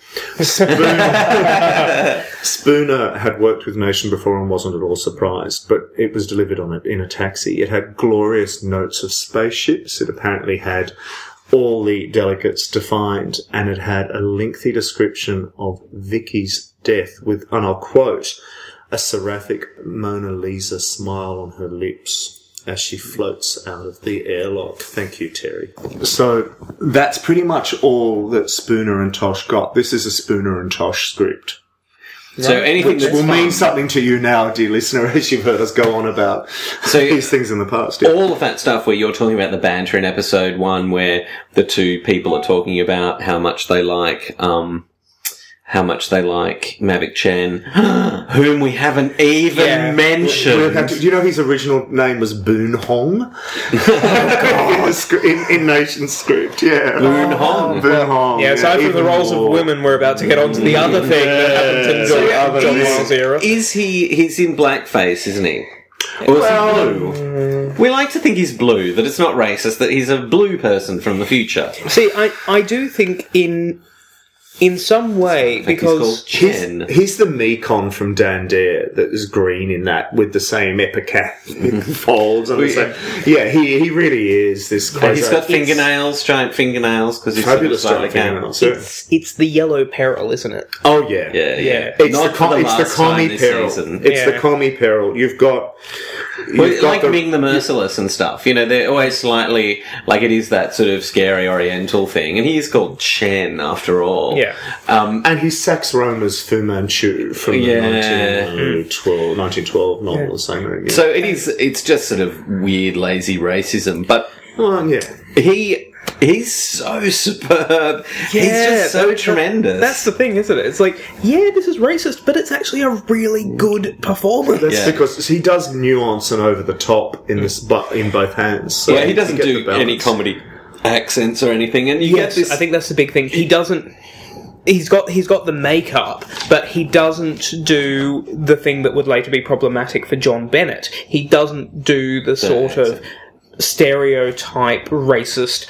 Spooner, Spooner had worked with Nation before and wasn't at all surprised, but it was delivered on it in a taxi. It had glorious notes of spaceships. It apparently had all the delegates defined, and it had a lengthy description of Vicky's death with, and I'll quote, a seraphic Mona Lisa smile on her lips as she floats out of the airlock. Thank you, Terry. So that's pretty much all that Spooner and Tosh got. This is a Spooner and Tosh script. So anything Which that's will fun, mean something to you now, dear listener, as you've heard us go on about So- these things in the past. Yeah. all of that stuff where you're talking about the banter in episode one, where the two people are talking about how much they like, um, how much they like Mavic Chen, whom we haven't even Yeah. mentioned. We'll have to- do you know his original name was Boon Hong? in, the scr- in, in Nation's script, yeah. Boon Hong. Boon Hong. Yeah, aside from the even roles more. of women, we're about to get on to the other thing that happened to So, John, John is- Miles' era. Is he? He's in blackface, isn't he? Or is Well, he blue? We like to think he's blue. That it's not racist. That he's a blue person from the future. See, I, I do think in in some way, I think he's called because Chen. He's, he's the Mekon from Dan Dare that is green in that with the same epicap folds. And the same, yeah, he he really is this And crazy. he's got fingernails, giant fingernails, because he's fabulous sort of giant like fingernails. Yeah. it's, it's the yellow peril, isn't it? Oh yeah, Yeah, yeah. Yeah. It's Not the com- for it's the last time commie this peril. season. It's Yeah. the commie peril. You've got. You've Well, got like the- Ming the Merciless and stuff, you know, they're always slightly, like it is that sort of scary oriental thing, and he is called Chen after all. Yeah. Um, And he's Sax Roma's Fu Manchu from Yeah. the nineteen twelve, nineteen twelve novel, the same thing. Yeah. so it is, it's just sort of weird, lazy racism, but well, yeah. he, He's so superb. He's Yeah, just so that- tremendous. That's the thing, isn't it? It's like, yeah, this is racist, but it's actually a really good performance. That's Yeah. because he does nuance and over the top in this, but in both hands. So yeah, he you doesn't get the do balance. any comedy accents or anything, and you Yes, get this. I think that's the big thing. He doesn't. He's got he's got the makeup, but he doesn't do the thing that would later be problematic for John Bennett. He doesn't do the sort of stereotype racist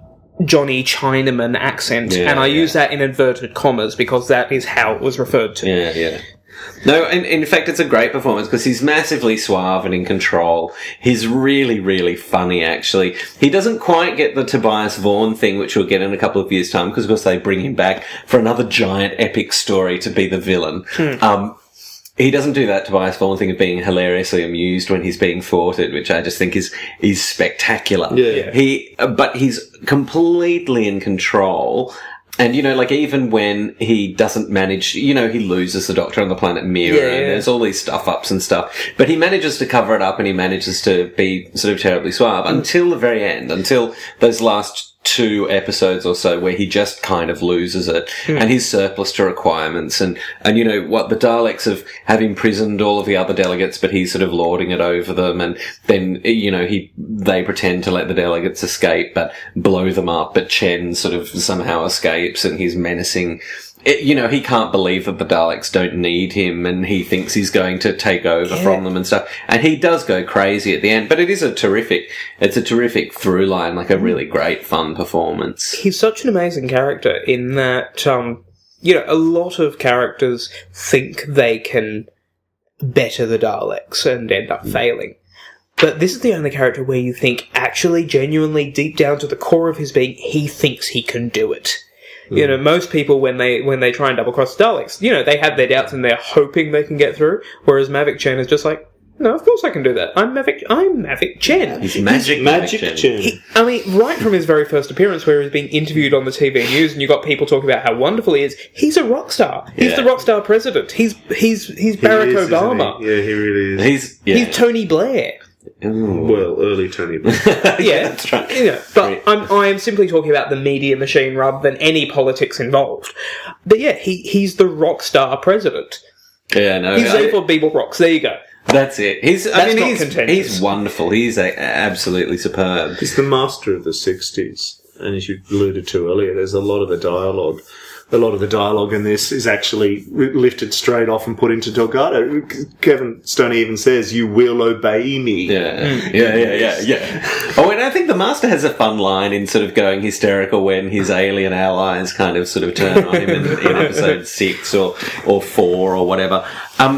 Johnny Chinaman accent, Yeah, and I yeah. use that in inverted commas because that is how it was referred to. Yeah, yeah. No, in, in fact, it's a great performance because he's massively suave and in control. He's really, really funny, actually. He doesn't quite get the Tobias Vaughan thing, which we'll get in a couple of years' time, because, of course, they bring him back for another giant epic story to be the villain. Um, he doesn't do that Tobias Vaughan thing of being hilariously amused when he's being thwarted, which I just think is is spectacular. Yeah. He, uh, but he's completely in control. And, you know, like, even when he doesn't manage, you know, he loses the Doctor on the planet Mirror, Yeah, and yeah. there's all these stuff-ups and stuff. But he manages to cover it up, and he manages to be sort of terribly suave until the very end, until those last two episodes or so where he just kind of loses it, and he's surplus to requirements, and, and, you know, what the Daleks have, have imprisoned all of the other delegates, but he's sort of lording it over them, and then, you know, he, they pretend to let the delegates escape, but blow them up, but Chen sort of somehow escapes, and he's menacing. It, you know, he can't believe that the Daleks don't need him, and he thinks he's going to take over Yeah. from them and stuff. And he does go crazy at the end, but it is a terrific, it's a terrific through line, like a really great, fun performance. He's such an amazing character in that, um, you know, a lot of characters think they can better the Daleks and end up failing. But this is the only character where you think, actually, genuinely, deep down to the core of his being, he thinks he can do it. You know, most people, when they when they try and double-cross the Daleks, you know, they have their doubts and they're hoping they can get through, whereas Mavic Chen is just like, no, of course I can do that. I'm Mavic, I'm Mavic Chen. He's magic, Magic Chen. Chen. He, I mean, right from his very first appearance, where he's being interviewed on the T V news, and you got people talking about how wonderful he is. He's a rock star. He's Yeah. the rock star president. He's he's he's He Barack is, isn't he? Obama. Yeah, he really is. He's, yeah. He's Tony Blair. Ooh. well, early Tony Blair. Yeah, that's right. You know, but Right. I'm I am simply talking about the media machine rather than any politics involved. But yeah, he he's the rock star president. Yeah, no. He's I- there for Beeble Rocks. There you go. That's it. He's, I That's mean, not he's, contentious. he's wonderful. He's a, absolutely superb. He's the master of the sixties. And as you alluded to earlier, there's a lot of the dialogue. A lot of the dialogue in this is actually lifted straight off and put into Delgado. Kevin Stoney even says, "You will obey me." Yeah, yeah, yeah, yeah, yeah. Oh, and I think the Master has a fun line in sort of going hysterical when his alien allies kind of sort of turn on him in, in episode six or, or four or whatever. Um,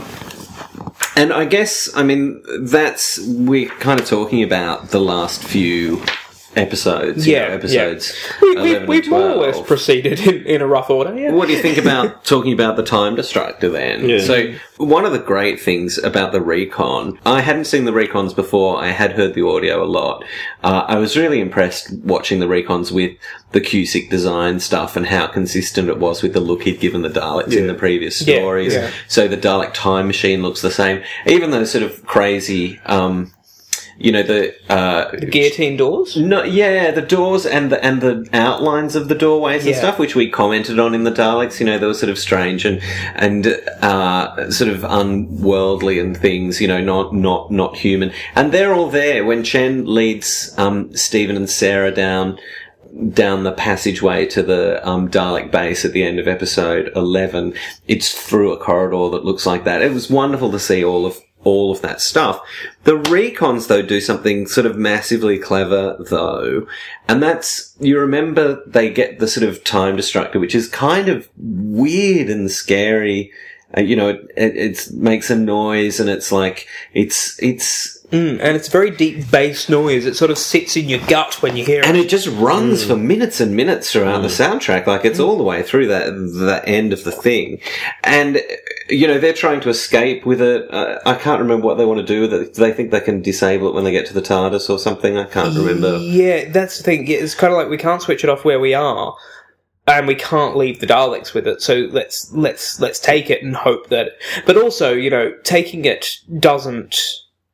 and I guess, I mean, that's, we're kind of talking about the last few episodes. you Yeah, know, episodes. We, we, eleven and we've more or less twelve. proceeded in, in a rough order. Yeah. What do you think about talking about the Time Destructor then? Yeah. So, one of the great things about the Recon, I hadn't seen the Recons before, I had heard the audio a lot. Uh, I was really impressed watching the Recons with the Cusick design stuff and how consistent it was with the look he'd given the Daleks in Yeah. the previous Yeah, stories. yeah. So the Dalek time machine looks the same. Even those sort of crazy, um, you know, the, uh, The guillotine doors. no, yeah, the doors and the and the outlines of the doorways and Yeah. stuff, which we commented on in the Daleks. You know, they were sort of strange and and uh, sort of unworldly and things. You know, not not not human. And they're all there when Chen leads um, Stephen and Sarah down down the passageway to the um, Dalek base at the end of episode eleven. It's through a corridor that looks like that. It was wonderful to see all of all of that stuff. The Recons, though, do something sort of massively clever, though, and that's, you remember they get the sort of Time Destructor, which is kind of weird and scary. Uh, you know, it, it it's, makes a noise, and it's like, it's, it's, Mm, and it's a very deep bass noise. It sort of sits in your gut when you hear it. and it just runs for minutes and minutes throughout the soundtrack. Like, it's all the way through that, the end of the thing. And, you know, they're trying to escape with it. Uh, I can't remember what they want to do with it. Do they think they can disable it when they get to the TARDIS or something? I can't remember. Yeah, that's the thing. Yeah, it's kind of like we can't switch it off where we are, and we can't leave the Daleks with it. So let's let's let's take it and hope that. But also, you know, taking it doesn't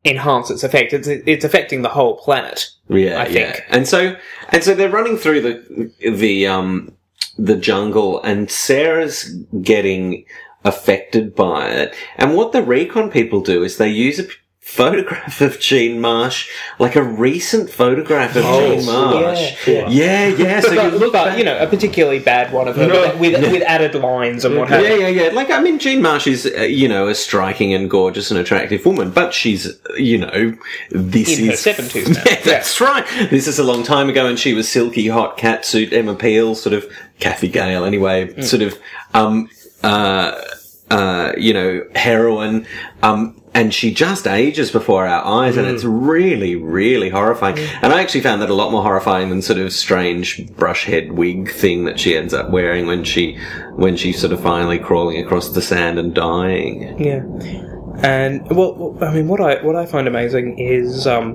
enhance its effect. It's it's affecting the whole planet. Yeah, I think. yeah. And so and so they're running through the the um the jungle, and Sarah's getting affected by it. And what the recon people do is they use a p- photograph of Jean Marsh, like a recent photograph of Oh, Jean Marsh. yeah, yeah, yeah. So But, you look but back- you know, a particularly bad one of her No. with with added lines and what have Yeah, you. yeah, yeah. Like, I mean, Jean Marsh is, uh, you know, a striking and gorgeous and attractive woman, but she's, uh, you know, this In her is... seventies now. Yeah, that's right. This is a long time ago, and she was silky, hot, catsuit, Emma Peel, sort of, Kathy Gale, anyway, Mm. sort of, um, uh, uh, you know, heroine, um, and she just ages before our eyes, and it's really, really horrifying. And I actually found that a lot more horrifying than sort of strange brush head wig thing that she ends up wearing when she, when she's sort of finally crawling across the sand and dying. Yeah, and well, I mean, what I what I find amazing is um,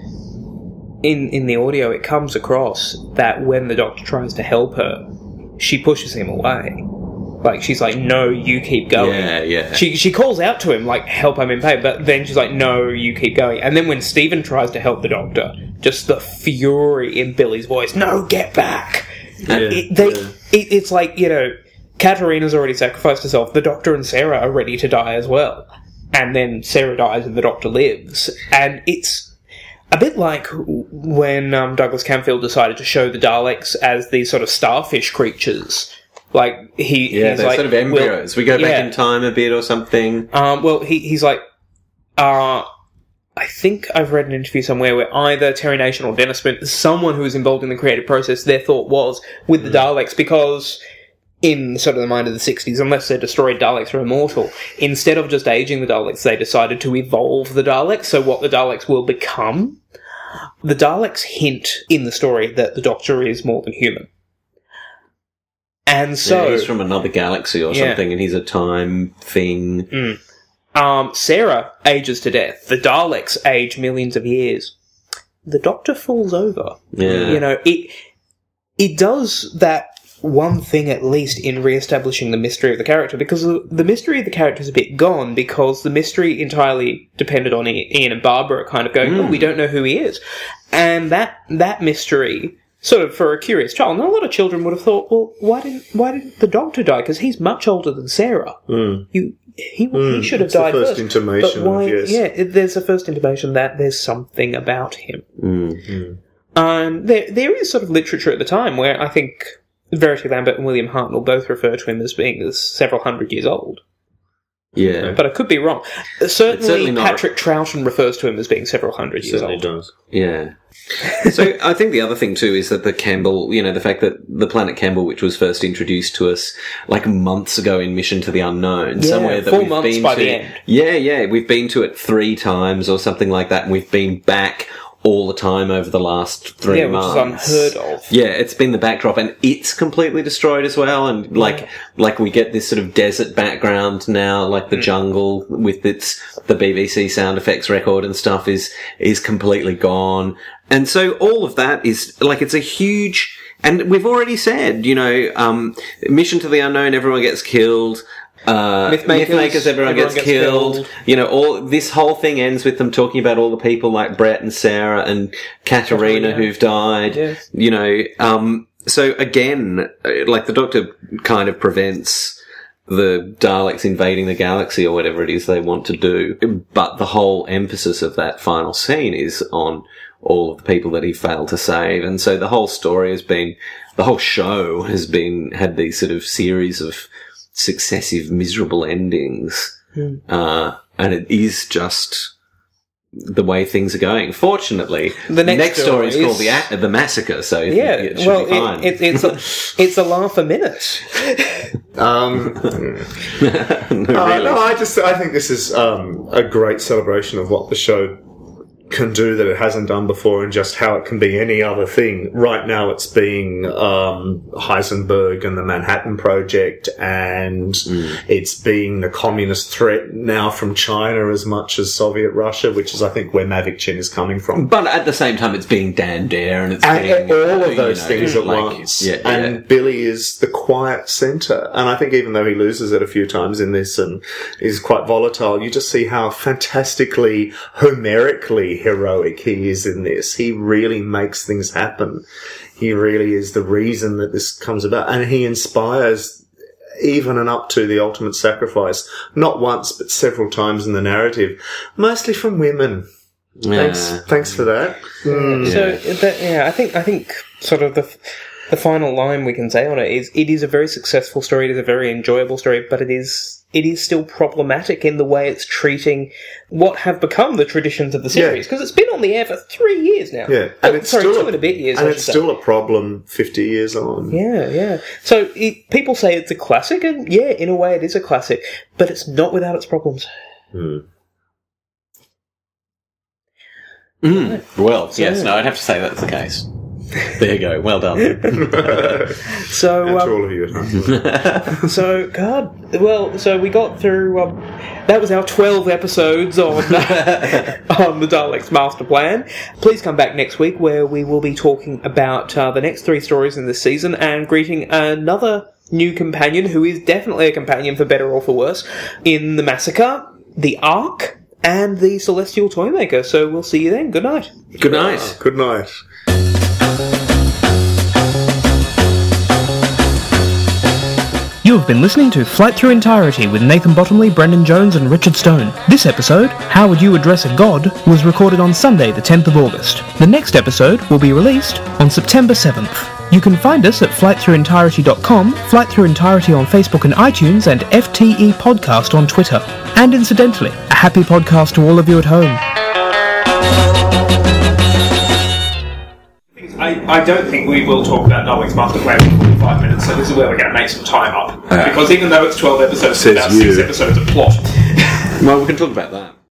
in in the audio, it comes across that when the Doctor tries to help her, she pushes him away. Like, she's like, "No, you keep going." Yeah, yeah. She she calls out to him like, "Help, I'm in pain," but then she's like, "No, you keep going." And then when Stephen tries to help the Doctor, just the fury in Billy's voice, "No, get back!" And Yeah, it, they, yeah. it, it's like, you know, Katarina's already sacrificed herself. The Doctor and Sarah are ready to die as well, and then Sarah dies and the Doctor lives, and it's a bit like when um, Douglas Camfield decided to show the Daleks as these sort of starfish creatures. Like, he, Yeah, he's they're like, sort of embryos. we go back yeah. in time a bit or something. Um, well, he, he's like, uh, I think I've read an interview somewhere where either Terry Nation or Dennis Spin, someone who was involved in the creative process, their thought was with the Daleks, because in sort of the mind of the sixties, unless they're destroyed, Daleks are immortal. Instead of just aging the Daleks, they decided to evolve the Daleks, so what the Daleks will become. The Daleks hint in the story that the Doctor is more than human. And so... Yeah, he's from another galaxy or Yeah. something, and he's a time thing. Mm. Um, Sarah ages to death. The Daleks age millions of years. The Doctor falls over. Yeah. You know, it it does that one thing at least in re-establishing the mystery of the character, because the, the mystery of the character is a bit gone, because the mystery entirely depended on Ian and Barbara kind of going, oh, we don't know who he is. And that that mystery... Sort of for a curious child, and a lot of children would have thought, well, why didn't why didn't the Doctor die? Because he's much older than Sarah. Mm. You, he, Mm, he should have it's the died first first. intimation But why? of, yes. Yeah, it, there's a first intimation that there's something about him. Mm. Um, there there is sort of literature at the time where I think Verity Lambert and William Hartnell both refer to him as being as several hundred years old. Yeah. But I could be wrong. Certainly, certainly not- Patrick Troughton refers to him as being several hundred years Certainly old. does. Yeah. So I think the other thing too is that the Campbell, you know, the fact that the planet Campbell, which was first introduced to us like months ago in Mission to the Unknown, Yeah, somewhere that four we've months been by to, the end. yeah, yeah, we've been to it three times or something like that, and we've been back all the time over the last three Yeah, which months. is unheard of. Yeah, it's been the backdrop, and it's completely destroyed as well. And like, Yeah. like we get this sort of desert background now, like the Mm. jungle with its the B B C sound effects record and stuff is is completely gone. And so all of that is like it's a huge. And we've already said, you know, um, Mission to the Unknown, everyone gets killed. Uh, Mythmakers, Mythmakers, everyone, everyone gets, gets killed. killed. You know, all this whole thing ends with them talking about all the people like Brett and Sarah and Katarina Katarina. who've died. Yes. You know, um, so again, uh, like the Doctor kind of prevents the Daleks invading the galaxy or whatever it is they want to do. But the whole emphasis of that final scene is on all of the people that he failed to save. And so the whole story has been, the whole show has been, had these sort of series of successive miserable endings. Hmm. Uh, and it is just the way things are going. Fortunately, The next story is story called is- the, A- the Massacre, so Yeah, it should well, be fine. it, it, it's a, it's a laugh a minute. Um, no, uh, really. no, I just I think this is um, a great celebration of what the show can do that it hasn't done before, and just how it can be any other thing. Right now it's being um, Heisenberg and the Manhattan Project, and mm. it's being the communist threat now from China as much as Soviet Russia, which is, I think, where Mavic Chin is coming from. But at the same time, it's being Dan Dare, and it's and, being... all of those know, things at like, once. Yeah, and yeah. Billy is the quiet centre. And I think even though he loses it a few times in this and is quite volatile, you just see how fantastically, Homerically heroic he is in this. He really makes things happen. He really is the reason that this comes about. And he inspires even and up to the ultimate sacrifice, not once, but several times in the narrative, mostly from women. Yeah. Thanks, thanks for that. Mm. So, that, yeah, I think I think sort of the the final line we can say on it is: it is a very successful story. It is a very enjoyable story, but it is it is still problematic in the way it's treating what have become the traditions of the series, because yeah. it's been on the air for three years now. Yeah, oh, and it's sorry, still two a, and a bit years, and I it's should still say. a problem fifty years on. Yeah, yeah. So it, people say it's a classic, and yeah, in a way, it is a classic, but it's not without its problems. Hmm. Mm. Well, yes, no, I'd have to say that's the case. There you go. Well done. so, and to um, all of you at home. so, God, well, so we got through. Um, that was our twelve episodes on on the Daleks Master Plan. Please come back next week, where we will be talking about uh, the next three stories in this season and greeting another new companion who is definitely a companion for better or for worse in the Massacre, the Ark, and the Celestial Toymaker. So we'll see you then. Good night. Good night. Oh, good night. You have been listening to Flight Through Entirety with Nathan Bottomley, Brendan Jones and Richard Stone. This episode, How Would You Address a God, was recorded on Sunday the tenth of August. The next episode will be released on September seventh. You can find us at flight through entirety dot com, Flight Through Entirety on Facebook and iTunes, and F T E Podcast on Twitter. And incidentally, a happy podcast to all of you at home. I, I don't think we will talk about Daleks Master Plan for forty-five minutes, so this is where we're going to make some time up. Uh, because even though it's twelve episodes, it's about you. six episodes of plot. Well, we can talk about that.